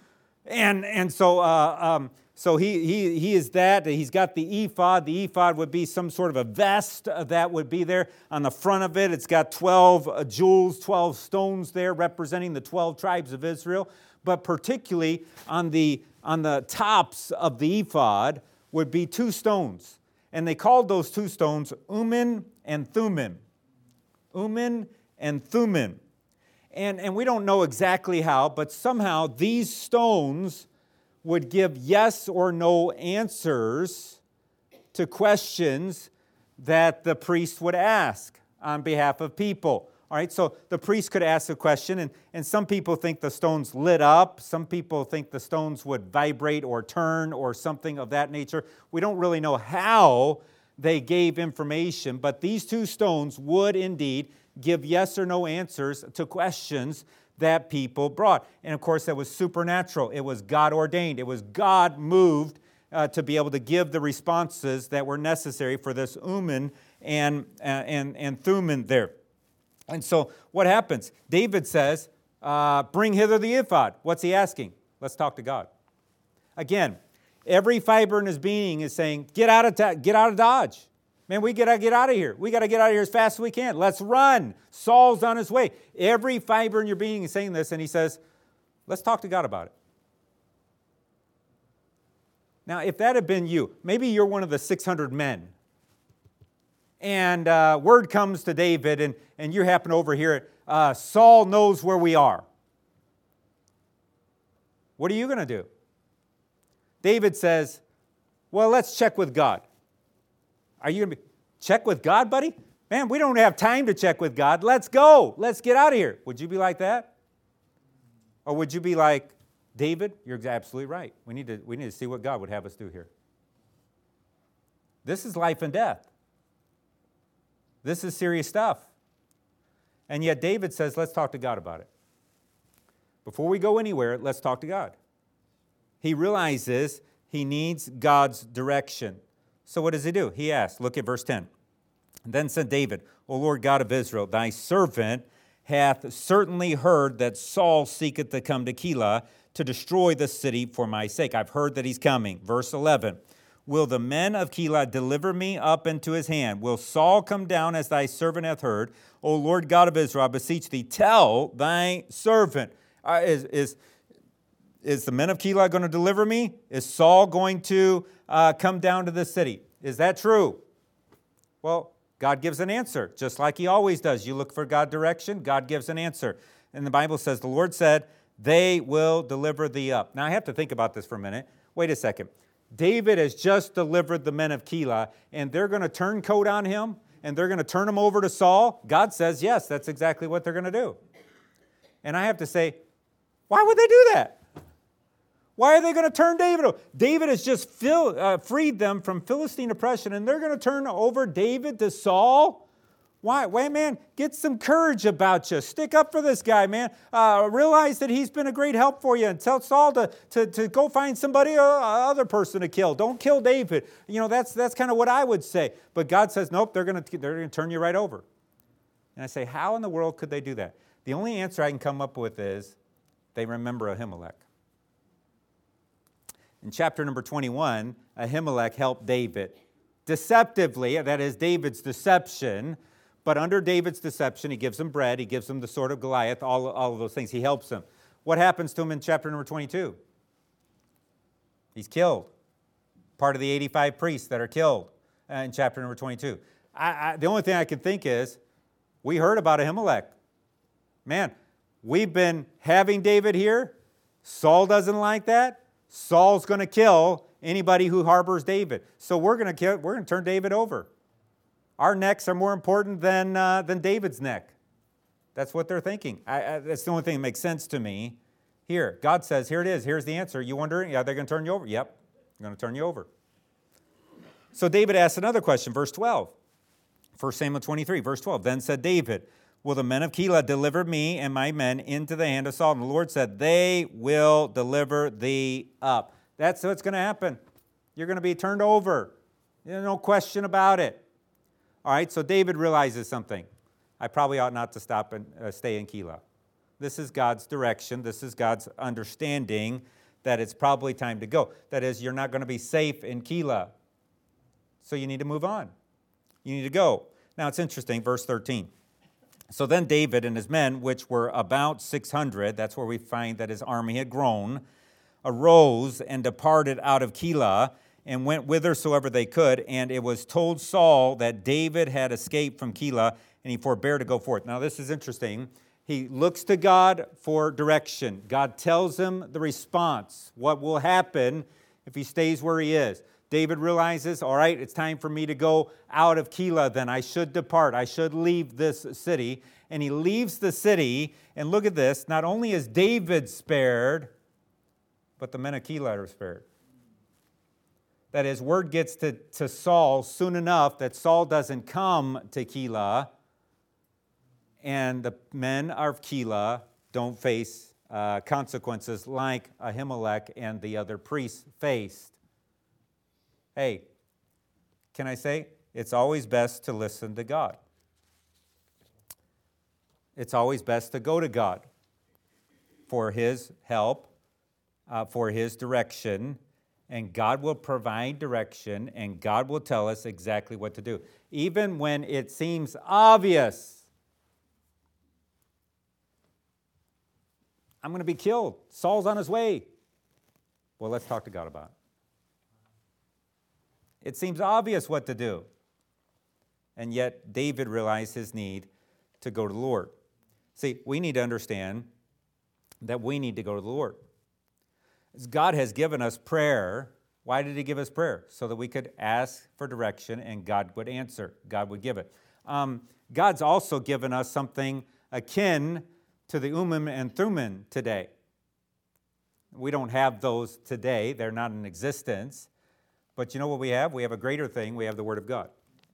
And so he is that. He's got the ephod. The ephod would be some sort of a vest that would be there. On the front of it, it's got 12 jewels, 12 stones there representing the 12 tribes of Israel. But particularly on the tops of the ephod would be 2 stones. And they called those 2 stones Urim and Thummim. Urim and Thummim. And we don't know exactly how, but somehow these stones would give yes or no answers to questions that the priest would ask on behalf of people. All right, so the priest could ask a question, and some people think the stones lit up. Some people think the stones would vibrate or turn or something of that nature. We don't really know how they gave information, but these 2 stones would indeed give yes or no answers to questions that people brought. And of course, that was supernatural. It was God ordained. It was God moved to be able to give the responses that were necessary for this Urim and Thummim there. And so what happens? David says, bring hither the ephod. What's he asking? Let's talk to God. Again, every fiber in his being is saying, get out of Dodge. Man, we got to get out of here. We got to get out of here as fast as we can. Let's run. Saul's on his way. Every fiber in your being is saying this, and he says, let's talk to God about it. Now, if that had been you, maybe you're one of the 600 men, and word comes to David, and you happen to overhear it, Saul knows where we are. What are you going to do? David says, well, let's check with God. Are you going to check with God, buddy? Man, we don't have time to check with God. Let's go. Let's get out of here. Would you be like that? Or would you be like, David, you're absolutely right. We need to see what God would have us do here. This is life and death. This is serious stuff. And yet David says, let's talk to God about it. Before we go anywhere, let's talk to God. He realizes he needs God's direction. So what does he do? He asks, look at verse 10. Then said David, O Lord God of Israel, thy servant hath certainly heard that Saul seeketh to come to Keilah to destroy the city for my sake. I've heard that he's coming. Verse 11. Will the men of Keilah deliver me up into his hand? Will Saul come down as thy servant hath heard? O Lord God of Israel, I beseech thee, tell thy servant. Is the men of Keilah going to deliver me? Is Saul going to come down to the city? Is that true? Well, God gives an answer, just like he always does. You look for God's direction, God gives an answer. And the Bible says, the Lord said, they will deliver thee up. Now, I have to think about this for a minute. Wait a second. David has just delivered the men of Keilah, and they're going to turn coat on him, and they're going to turn him over to Saul? God says, yes, that's exactly what they're going to do. And I have to say, why would they do that? Why are they going to turn David over? David has just freed them from Philistine oppression, and they're going to turn over David to Saul? Why? Wait, man, get some courage about you. Stick up for this guy, man. Realize that he's been a great help for you, and tell Saul to go find somebody, other person to kill. Don't kill David. You know, that's kind of what I would say. But God says, nope, they're going to turn you right over. And I say, how in the world could they do that? The only answer I can come up with is they remember Ahimelech. In chapter number 21, Ahimelech helped David deceptively, that is David's deception, but under David's deception, he gives him bread, he gives him the sword of Goliath, all of those things. He helps him. What happens to him in chapter number 22? He's killed. Part of the 85 priests that are killed in chapter number 22. The only thing I can think is, we heard about Ahimelech. Man, we've been having David here. Saul doesn't like that. Saul's going to kill anybody who harbors David. So we're going to turn David over. Our necks are more important than David's neck. That's what they're thinking. That's the only thing that makes sense to me. Here, God says, here it is. Here's the answer. You wondering? Yeah, they're going to turn you over? Yep, they're going to turn you over. So David asks another question, verse 12. 1 Samuel 23, verse 12. Then said David, will the men of Keilah deliver me and my men into the hand of Saul? And the Lord said, they will deliver thee up. That's what's going to happen. You're going to be turned over. There's no question about it. All right, so David realizes something. I probably ought not to stop and stay in Keilah. This is God's direction. This is God's understanding that it's probably time to go. That is, you're not going to be safe in Keilah. So you need to move on. You need to go. Now, it's interesting, verse 13. So then David and his men, which were about 600, that's where we find that his army had grown, arose and departed out of Keilah and went whithersoever they could. And it was told Saul that David had escaped from Keilah, and he forbore to go forth. Now, this is interesting. He looks to God for direction. God tells him the response, what will happen if he stays where he is. David realizes, all right, it's time for me to go out of Keilah then. I should depart. I should leave this city. And he leaves the city, and look at this. Not only is David spared, but the men of Keilah are spared. That is, word gets to Saul soon enough that Saul doesn't come to Keilah, and the men of Keilah don't face consequences like Ahimelech and the other priests faced. Hey, can I say, it's always best to listen to God. It's always best to go to God for His help, for His direction, and God will provide direction, and God will tell us exactly what to do. Even when it seems obvious, I'm going to be killed. Saul's on his way. Well, let's talk to God about it. It seems obvious what to do. And yet, David realized his need to go to the Lord. See, we need to understand that we need to go to the Lord. God has given us prayer. Why did He give us prayer? So that we could ask for direction and God would answer. God would give it. God's also given us something akin to the Urim and Thummim today. We don't have those today. They're not in existence. But you know what we have? We have a greater thing. We have the Word of God.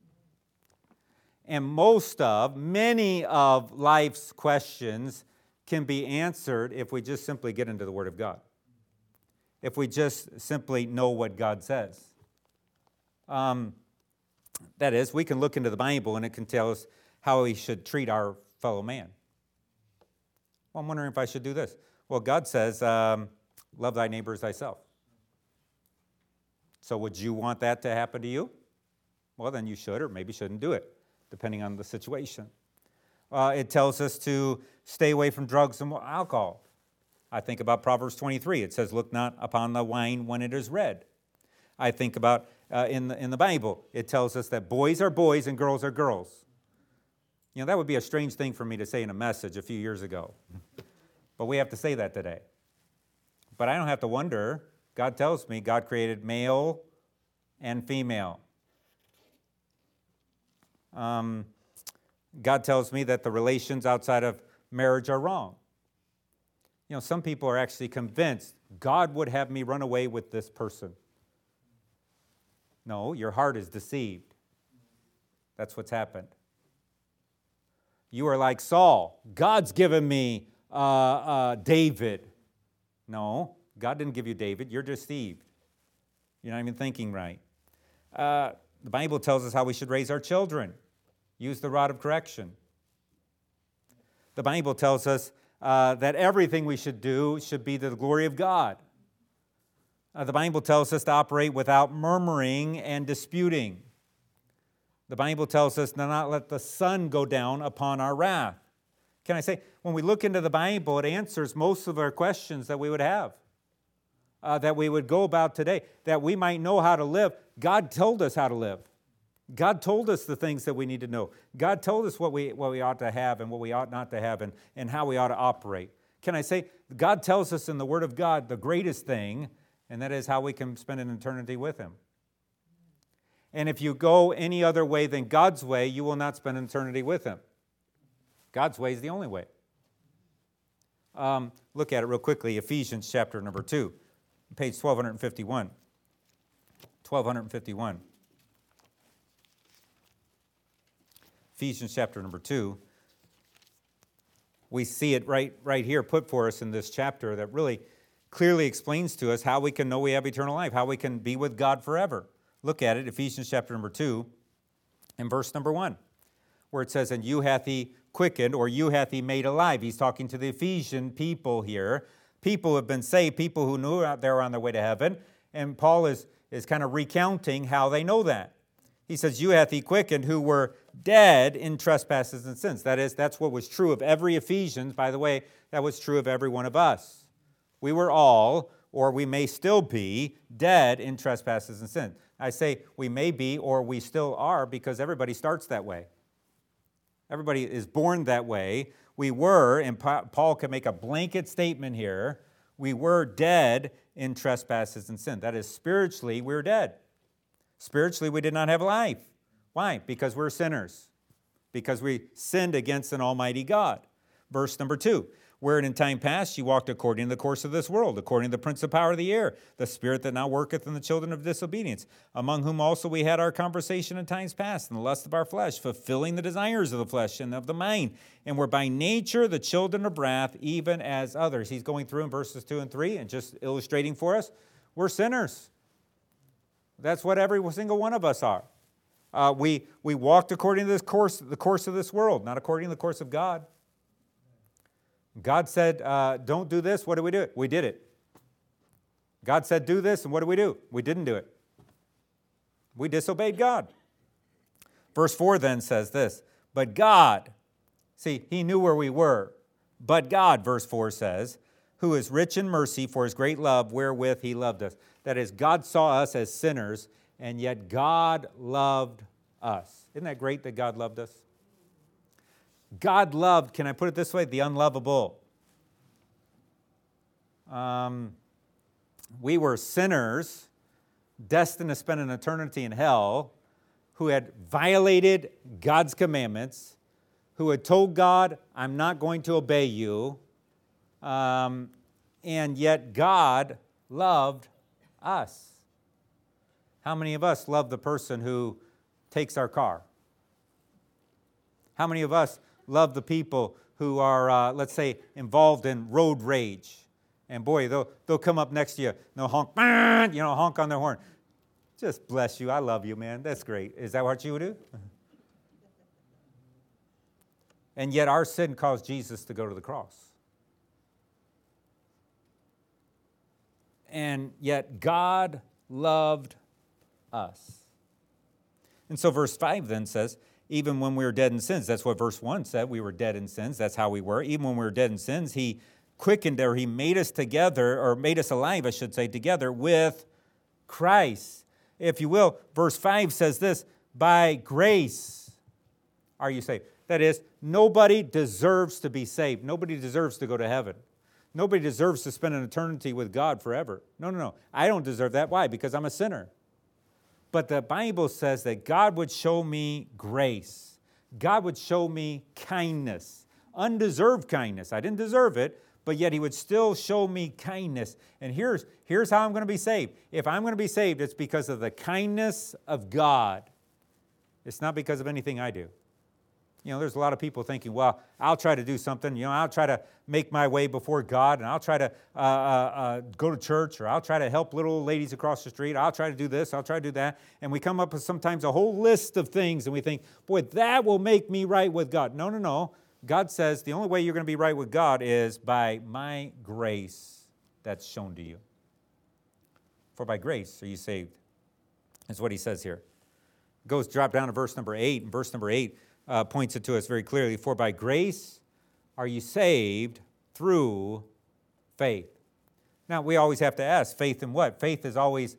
And many of life's questions can be answered if we just simply get into the Word of God. If we just simply know what God says. That is, we can look into the Bible and it can tell us how we should treat our fellow man. Well, I'm wondering if I should do this. Well, God says, love thy neighbor as thyself. So would you want that to happen to you? Well, then you should or maybe shouldn't do it, depending on the situation. It tells us to stay away from drugs and alcohol. I think about Proverbs 23. It says, look not upon the wine when it is red. I think about in the Bible, it tells us that boys are boys and girls are girls. You know, that would be a strange thing for me to say in a message a few years ago. But we have to say that today. But I don't have to wonder. God tells me God created male and female. God tells me that the relations outside of marriage are wrong. You know, some people are actually convinced God would have me run away with this person. No, your heart is deceived. That's what's happened. You are like Saul. God's given me David. No, God didn't give you David. You're deceived. You're not even thinking right. The Bible tells us how we should raise our children. Use the rod of correction. The Bible tells us that everything we should do should be to the glory of God. The Bible tells us to operate without murmuring and disputing. The Bible tells us to not let the sun go down upon our wrath. Can I say, when we look into the Bible, it answers most of our questions that we would have, that we would go about today, that we might know how to live. God told us how to live. God told us the things that we need to know. God told us what we ought to have and what we ought not to have and how we ought to operate. Can I say, God tells us in the Word of God the greatest thing, and that is how we can spend an eternity with Him. And if you go any other way than God's way, you will not spend an eternity with Him. God's way is the only way. Look at it real quickly. Ephesians chapter number 2, page 1251. 1251. Ephesians chapter number 2. We see it right here put for us in this chapter that really clearly explains to us how we can know we have eternal life, how we can be with God forever. Look at it, Ephesians chapter number 2, and verse number 1, where it says, and you hath He quickened, or you hath He made alive. He's talking to the Ephesian people here. People who have been saved, people who knew they were on their way to heaven. And Paul is kind of recounting how they know that. He says, you hath He quickened who were dead in trespasses and sins. That is, that's what was true of every Ephesians. By the way, that was true of every one of us. We were all, or we may still be, dead in trespasses and sins. I say we may be or we still are because everybody starts that way. Everybody is born that way. We were, and Paul can make a blanket statement here, we were dead in trespasses and sin. That is, spiritually, we're dead. Spiritually, we did not have life. Why? Because we're sinners. Because we sinned against an almighty God. Verse number 2, wherein in time past you walked according to the course of this world, according to the prince of power of the air, the spirit that now worketh in the children of disobedience, among whom also we had our conversation in times past, in the lust of our flesh, fulfilling the desires of the flesh and of the mind, and were by nature the children of wrath, even as others. He's going through in verses 2 and 3 and just illustrating for us, we're sinners. That's what every single one of us are. We walked according to the course of this world, not according to the course of God. God said, don't do this. What did we do? We did it. God said, do this. And what did we do? We didn't do it. We disobeyed God. Verse 4 then says this, but God, see, he knew where we were. But God, verse 4 says, who is rich in mercy for his great love wherewith he loved us. That is, God saw us as sinners, and yet God loved us. Isn't that great that God loved us? God loved, can I put it this way, the unlovable. We were sinners, destined to spend an eternity in hell, who had violated God's commandments, who had told God, I'm not going to obey you, and yet God loved us. How many of us love the person who takes our car? How many of us love the people who are, let's say, involved in road rage? And boy, they'll come up next to you, and they'll honk, honk on their horn. Just bless you, I love you, man. That's great. Is that what you would do? And yet our sin caused Jesus to go to the cross. And yet God loved us. And so verse 5 then says, even when we were dead in sins, that's what verse 1 said, we were dead in sins, that's how we were. Even when we were dead in sins, he quickened, or he made us together, or made us alive, I should say, together with Christ. If you will, verse 5 says this, by grace are you saved. That is, nobody deserves to be saved. Nobody deserves to go to heaven. Nobody deserves to spend an eternity with God forever. No. I don't deserve that. Why? Because I'm a sinner. But the Bible says that God would show me grace. God would show me kindness, undeserved kindness. I didn't deserve it, but yet he would still show me kindness. And here's how I'm going to be saved. If I'm going to be saved, it's because of the kindness of God. It's not because of anything I do. There's a lot of people thinking, well, I'll try to do something. I'll try to make my way before God, and I'll try to go to church, or I'll try to help little old ladies across the street. I'll try to do this. I'll try to do that. And we come up with sometimes a whole list of things, and we think, boy, that will make me right with God. No. God says the only way you're going to be right with God is by my grace that's shown to you. For by grace are you saved. That's what he says here. Drop down to verse number 8, and verse number 8 points it to us very clearly. For by grace are you saved through faith. Now, we always have to ask, faith in what? Faith is always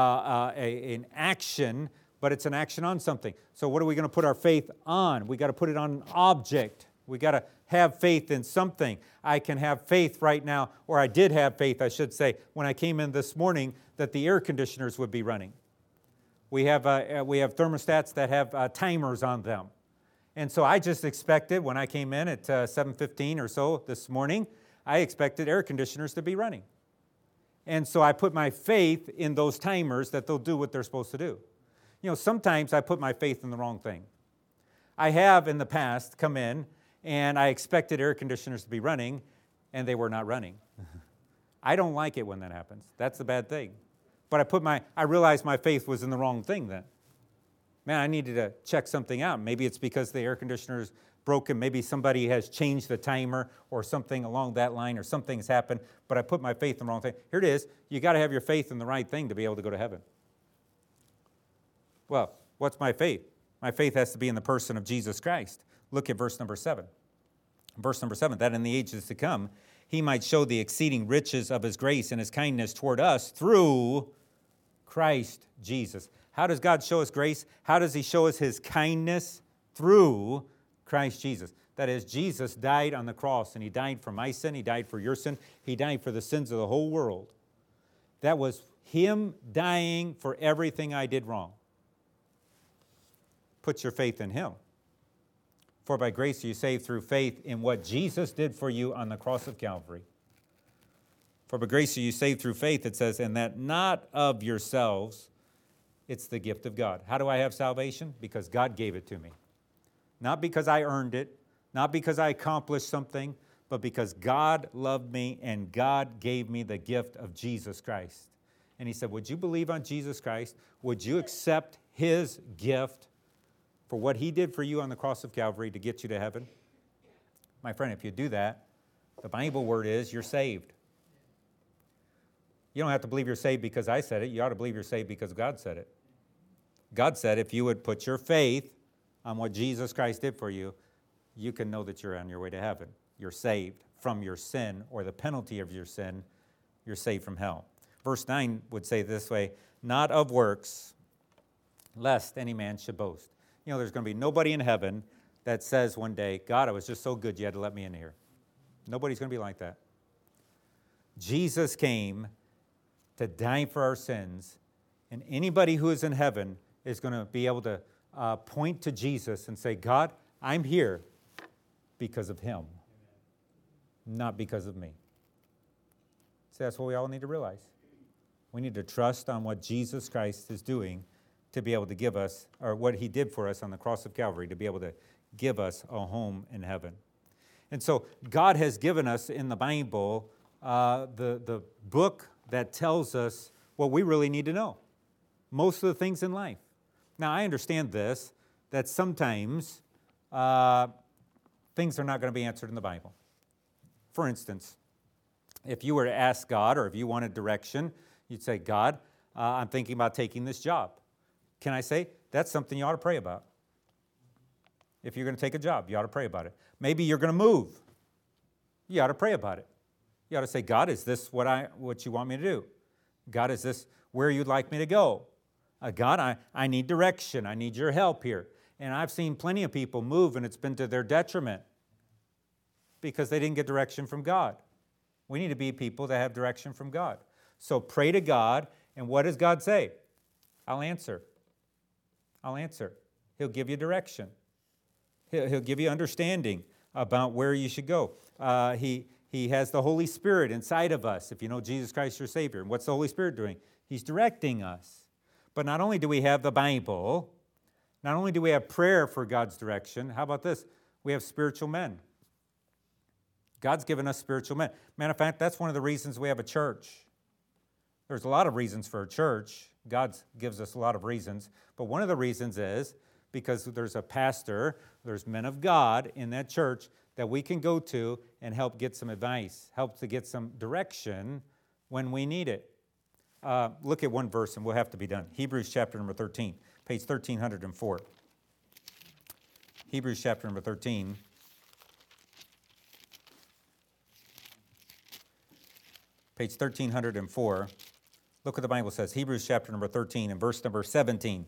an action, but it's an action on something. So what are we going to put our faith on? We got to put it on an object. We got to have faith in something. I can have faith right now, or I did have faith, I should say, when I came in this morning that the air conditioners would be running. We have thermostats that have timers on them. And so I just expected, when I came in at 7:15 or so this morning, I expected air conditioners to be running. And so I put my faith in those timers that they'll do what they're supposed to do. Sometimes I put my faith in the wrong thing. I have in the past come in and I expected air conditioners to be running, and they were not running. I don't like it when that happens. That's the bad thing. But I realized my faith was in the wrong thing then. Man, I needed to check something out. Maybe it's because the air conditioner is broken. Maybe somebody has changed the timer or something along that line, or something's happened, but I put my faith in the wrong thing. Here it is. You got to have your faith in the right thing to be able to go to heaven. Well, what's my faith? My faith has to be in the person of Jesus Christ. Look at verse number 7. Verse number 7, that in the ages to come, he might show the exceeding riches of his grace and his kindness toward us through Christ Jesus. How does God show us grace? How does he show us his kindness? Through Christ Jesus. That is, Jesus died on the cross, and he died for my sin. He died for your sin. He died for the sins of the whole world. That was him dying for everything I did wrong. Put your faith in him. For by grace are you saved through faith in what Jesus did for you on the cross of Calvary. For by grace are you saved through faith, it says, and that not of yourselves, it's the gift of God. How do I have salvation? Because God gave it to me. Not because I earned it, not because I accomplished something, but because God loved me and God gave me the gift of Jesus Christ. And he said, would you believe on Jesus Christ? Would you accept his gift for what he did for you on the cross of Calvary to get you to heaven? My friend, if you do that, the Bible word is you're saved. You don't have to believe you're saved because I said it. You ought to believe you're saved because God said it. God said if you would put your faith on what Jesus Christ did for you, you can know that you're on your way to heaven. You're saved from your sin or the penalty of your sin. You're saved from hell. Verse 9 would say this way, not of works, lest any man should boast. You know, there's going to be nobody in heaven that says one day, God, I was just so good you had to let me in here. Nobody's going to be like that. Jesus came to die for our sins, and anybody who is in heaven is going to be able to point to Jesus and say, God, I'm here because of him, not because of me. So that's what we all need to realize. We need to trust on what Jesus Christ is doing to be able to give us, or what he did for us on the cross of Calvary, to be able to give us a home in heaven. And so God has given us in the Bible the book that tells us what we really need to know. Most of the things in life. Now, I understand this, that sometimes things are not going to be answered in the Bible. For instance, if you were to ask God, or if you wanted direction, you'd say, God, I'm thinking about taking this job. Can I say, that's something you ought to pray about. If you're going to take a job, you ought to pray about it. Maybe you're going to move. You ought to pray about it. You ought to say, God, is this what you want me to do? God, is this where you'd like me to go? God, I need direction. I need your help here. And I've seen plenty of people move, and it's been to their detriment because they didn't get direction from God. We need to be people that have direction from God. So pray to God, and what does God say? I'll answer. I'll answer. He'll give you direction. He'll give you understanding about where you should go. He has the Holy Spirit inside of us, if you know Jesus Christ your Savior. And what's the Holy Spirit doing? He's directing us. But not only do we have the Bible, not only do we have prayer for God's direction, how about this? We have spiritual men. God's given us spiritual men. Matter of fact, that's one of the reasons we have a church. There's a lot of reasons for a church. God gives us a lot of reasons. But one of the reasons is because there's a pastor, there's men of God in that church that we can go to and help get some advice, help to get some direction when we need it. Look at one verse and we'll have to be done. Hebrews chapter number 13, page 1304. Hebrews chapter number 13. Page 1304. Look what the Bible says. Hebrews chapter number 13 and verse number 17.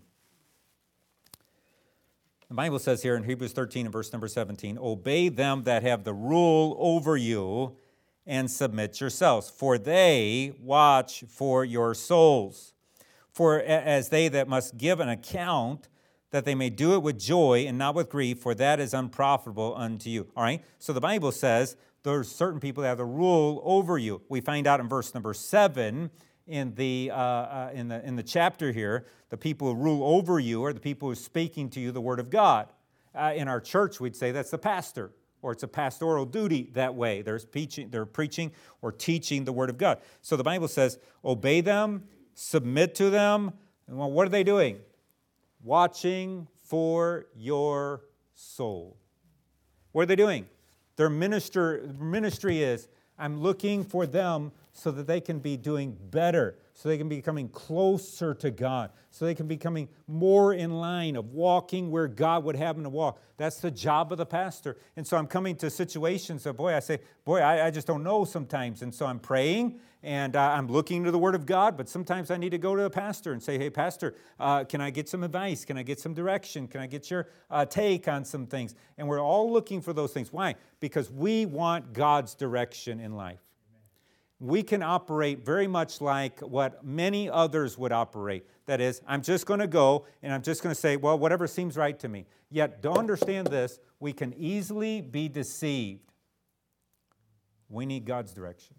The Bible says here in Hebrews 13 and verse number 17, obey them that have the rule over you and submit yourselves, for they watch for your souls. For as they that must give an account, that they may do it with joy and not with grief, for that is unprofitable unto you. All right? So the Bible says there's certain people that have the rule over you. We find out in verse number 7 in the chapter here, the people who rule over you are the people who are speaking to you the Word of God. In our church, we'd say that's the pastor, or it's a pastoral duty that way. They're preaching or teaching the Word of God. So the Bible says, obey them, submit to them. Well, what are they doing? Watching for your soul. What are they doing? Their ministry is, I'm looking for them so that they can be doing better, so they can be coming closer to God, so they can be coming more in line of walking where God would have them to walk. That's the job of the pastor. And so I'm coming to situations of, I just don't know sometimes. And so I'm praying, and I'm looking to the Word of God, but sometimes I need to go to a pastor and say, hey, pastor, can I get some advice? Can I get some direction? Can I get your take on some things? And we're all looking for those things. Why? Because we want God's direction in life. we can operate very much like what many others would operate. That is, I'm just going to go and I'm just going to say, well, whatever seems right to me. Yet, don't understand this, we can easily be deceived. We need God's direction.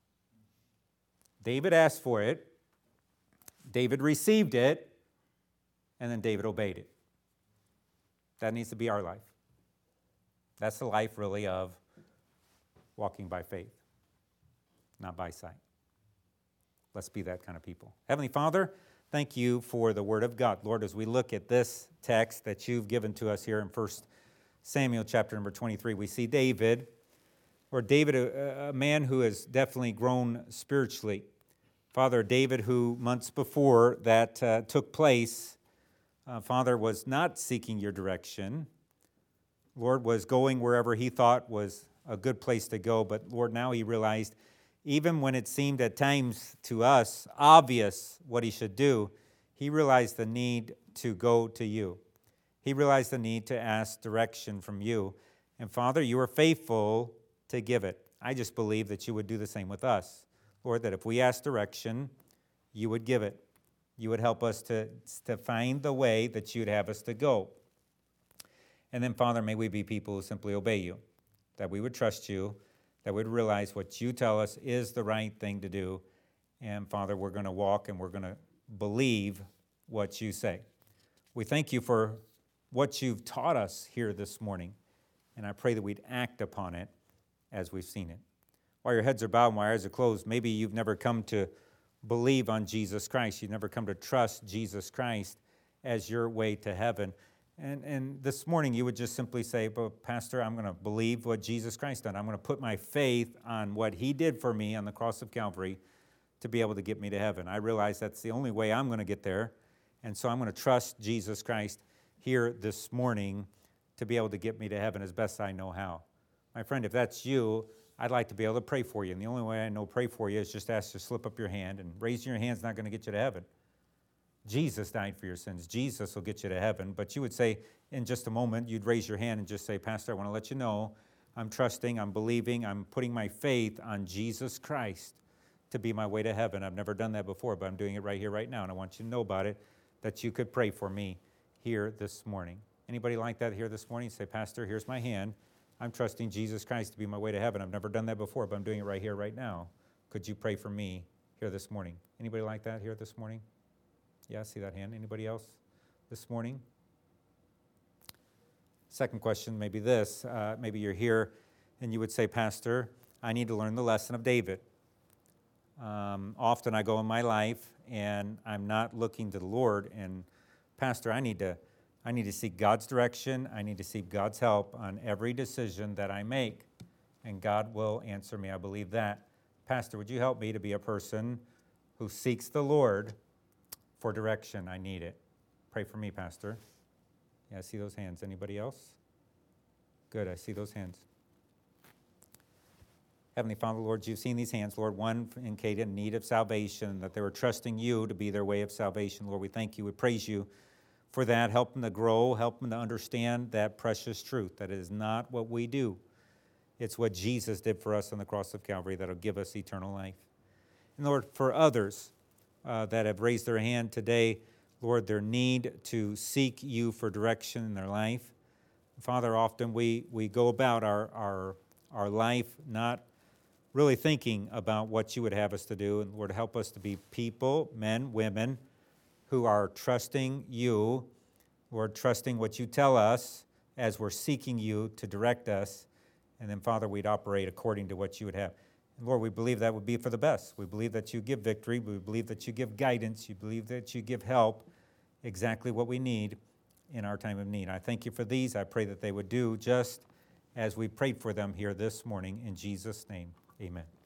David asked for it, David received it, and then David obeyed it. That needs to be our life. That's the life, really, of walking by faith, not by sight. Let's be that kind of people. Heavenly Father, thank you for the Word of God. Lord, as we look at this text that you've given to us here in 1 Samuel chapter number 23, we see David, a man who has definitely grown spiritually. Father, David, who months before that took place, Father, was not seeking your direction. Lord, was going wherever he thought was a good place to go. But Lord, now he realized, even when it seemed at times to us obvious what he should do, he realized the need to go to you. He realized the need to ask direction from you. And Father, you are faithful to give it. I just believe that you would do the same with us. Lord, that if we ask direction, you would give it. You would help us to find the way that you'd have us to go. And then, Father, may we be people who simply obey you, that we would trust you, that we'd realize what you tell us is the right thing to do. And, Father, we're going to walk and we're going to believe what you say. We thank you for what you've taught us here this morning, and I pray that we'd act upon it as we've seen it. While your heads are bowed and while your eyes are closed, maybe you've never come to believe on Jesus Christ. You've never come to trust Jesus Christ as your way to heaven. And this morning you would just simply say, but Pastor, I'm going to believe what Jesus Christ done. I'm going to put my faith on what he did for me on the cross of Calvary to be able to get me to heaven. I realize that's the only way I'm going to get there. And so I'm going to trust Jesus Christ here this morning to be able to get me to heaven as best I know how. My friend, if that's you, I'd like to be able to pray for you. And the only way I know pray for you is just ask you to slip up your hand. And raising your hand is not going to get you to heaven. Jesus died for your sins. Jesus will get you to heaven. But you would say, in just a moment, you'd raise your hand and just say, Pastor, I want to let you know I'm trusting, I'm believing, I'm putting my faith on Jesus Christ to be my way to heaven. I've never done that before, but I'm doing it right here, right now. And I want you to know about it, that you could pray for me here this morning. Anybody like that here this morning? Say, Pastor, here's my hand. I'm trusting Jesus Christ to be my way to heaven. I've never done that before, but I'm doing it right here, right now. Could you pray for me here this morning? Anybody like that here this morning? Yeah, I see that hand. Anybody else this morning? Second question, maybe this. Maybe you're here and you would say, Pastor, I need to learn the lesson of David. Often I go in my life and I'm not looking to the Lord. And Pastor, I need to seek God's direction. I need to seek God's help on every decision that I make. And God will answer me. I believe that. Pastor, would you help me to be a person who seeks the Lord for direction? I need it. Pray for me, Pastor. Yeah, I see those hands. Anybody else? Good, I see those hands. Heavenly Father, Lord, you've seen these hands, Lord, one indicated in need of salvation, that they were trusting you to be their way of salvation. Lord, we thank you. We praise you for that. Help them to grow. Help them to understand that precious truth, that it is not what we do. It's what Jesus did for us on the cross of Calvary that will give us eternal life. And Lord, for others that have raised their hand today, Lord, their need to seek you for direction in their life. Father, often we go about our life not really thinking about what you would have us to do. And Lord, help us to be people, men, women, who are trusting you, Lord, trusting what you tell us as we're seeking you to direct us. And then, Father, we'd operate according to what you would have. And Lord, we believe that would be for the best. We believe that you give victory. We believe that you give guidance. You believe that you give help, exactly what we need in our time of need. I thank you for these. I pray that they would do just as we prayed for them here this morning. In Jesus' name, amen.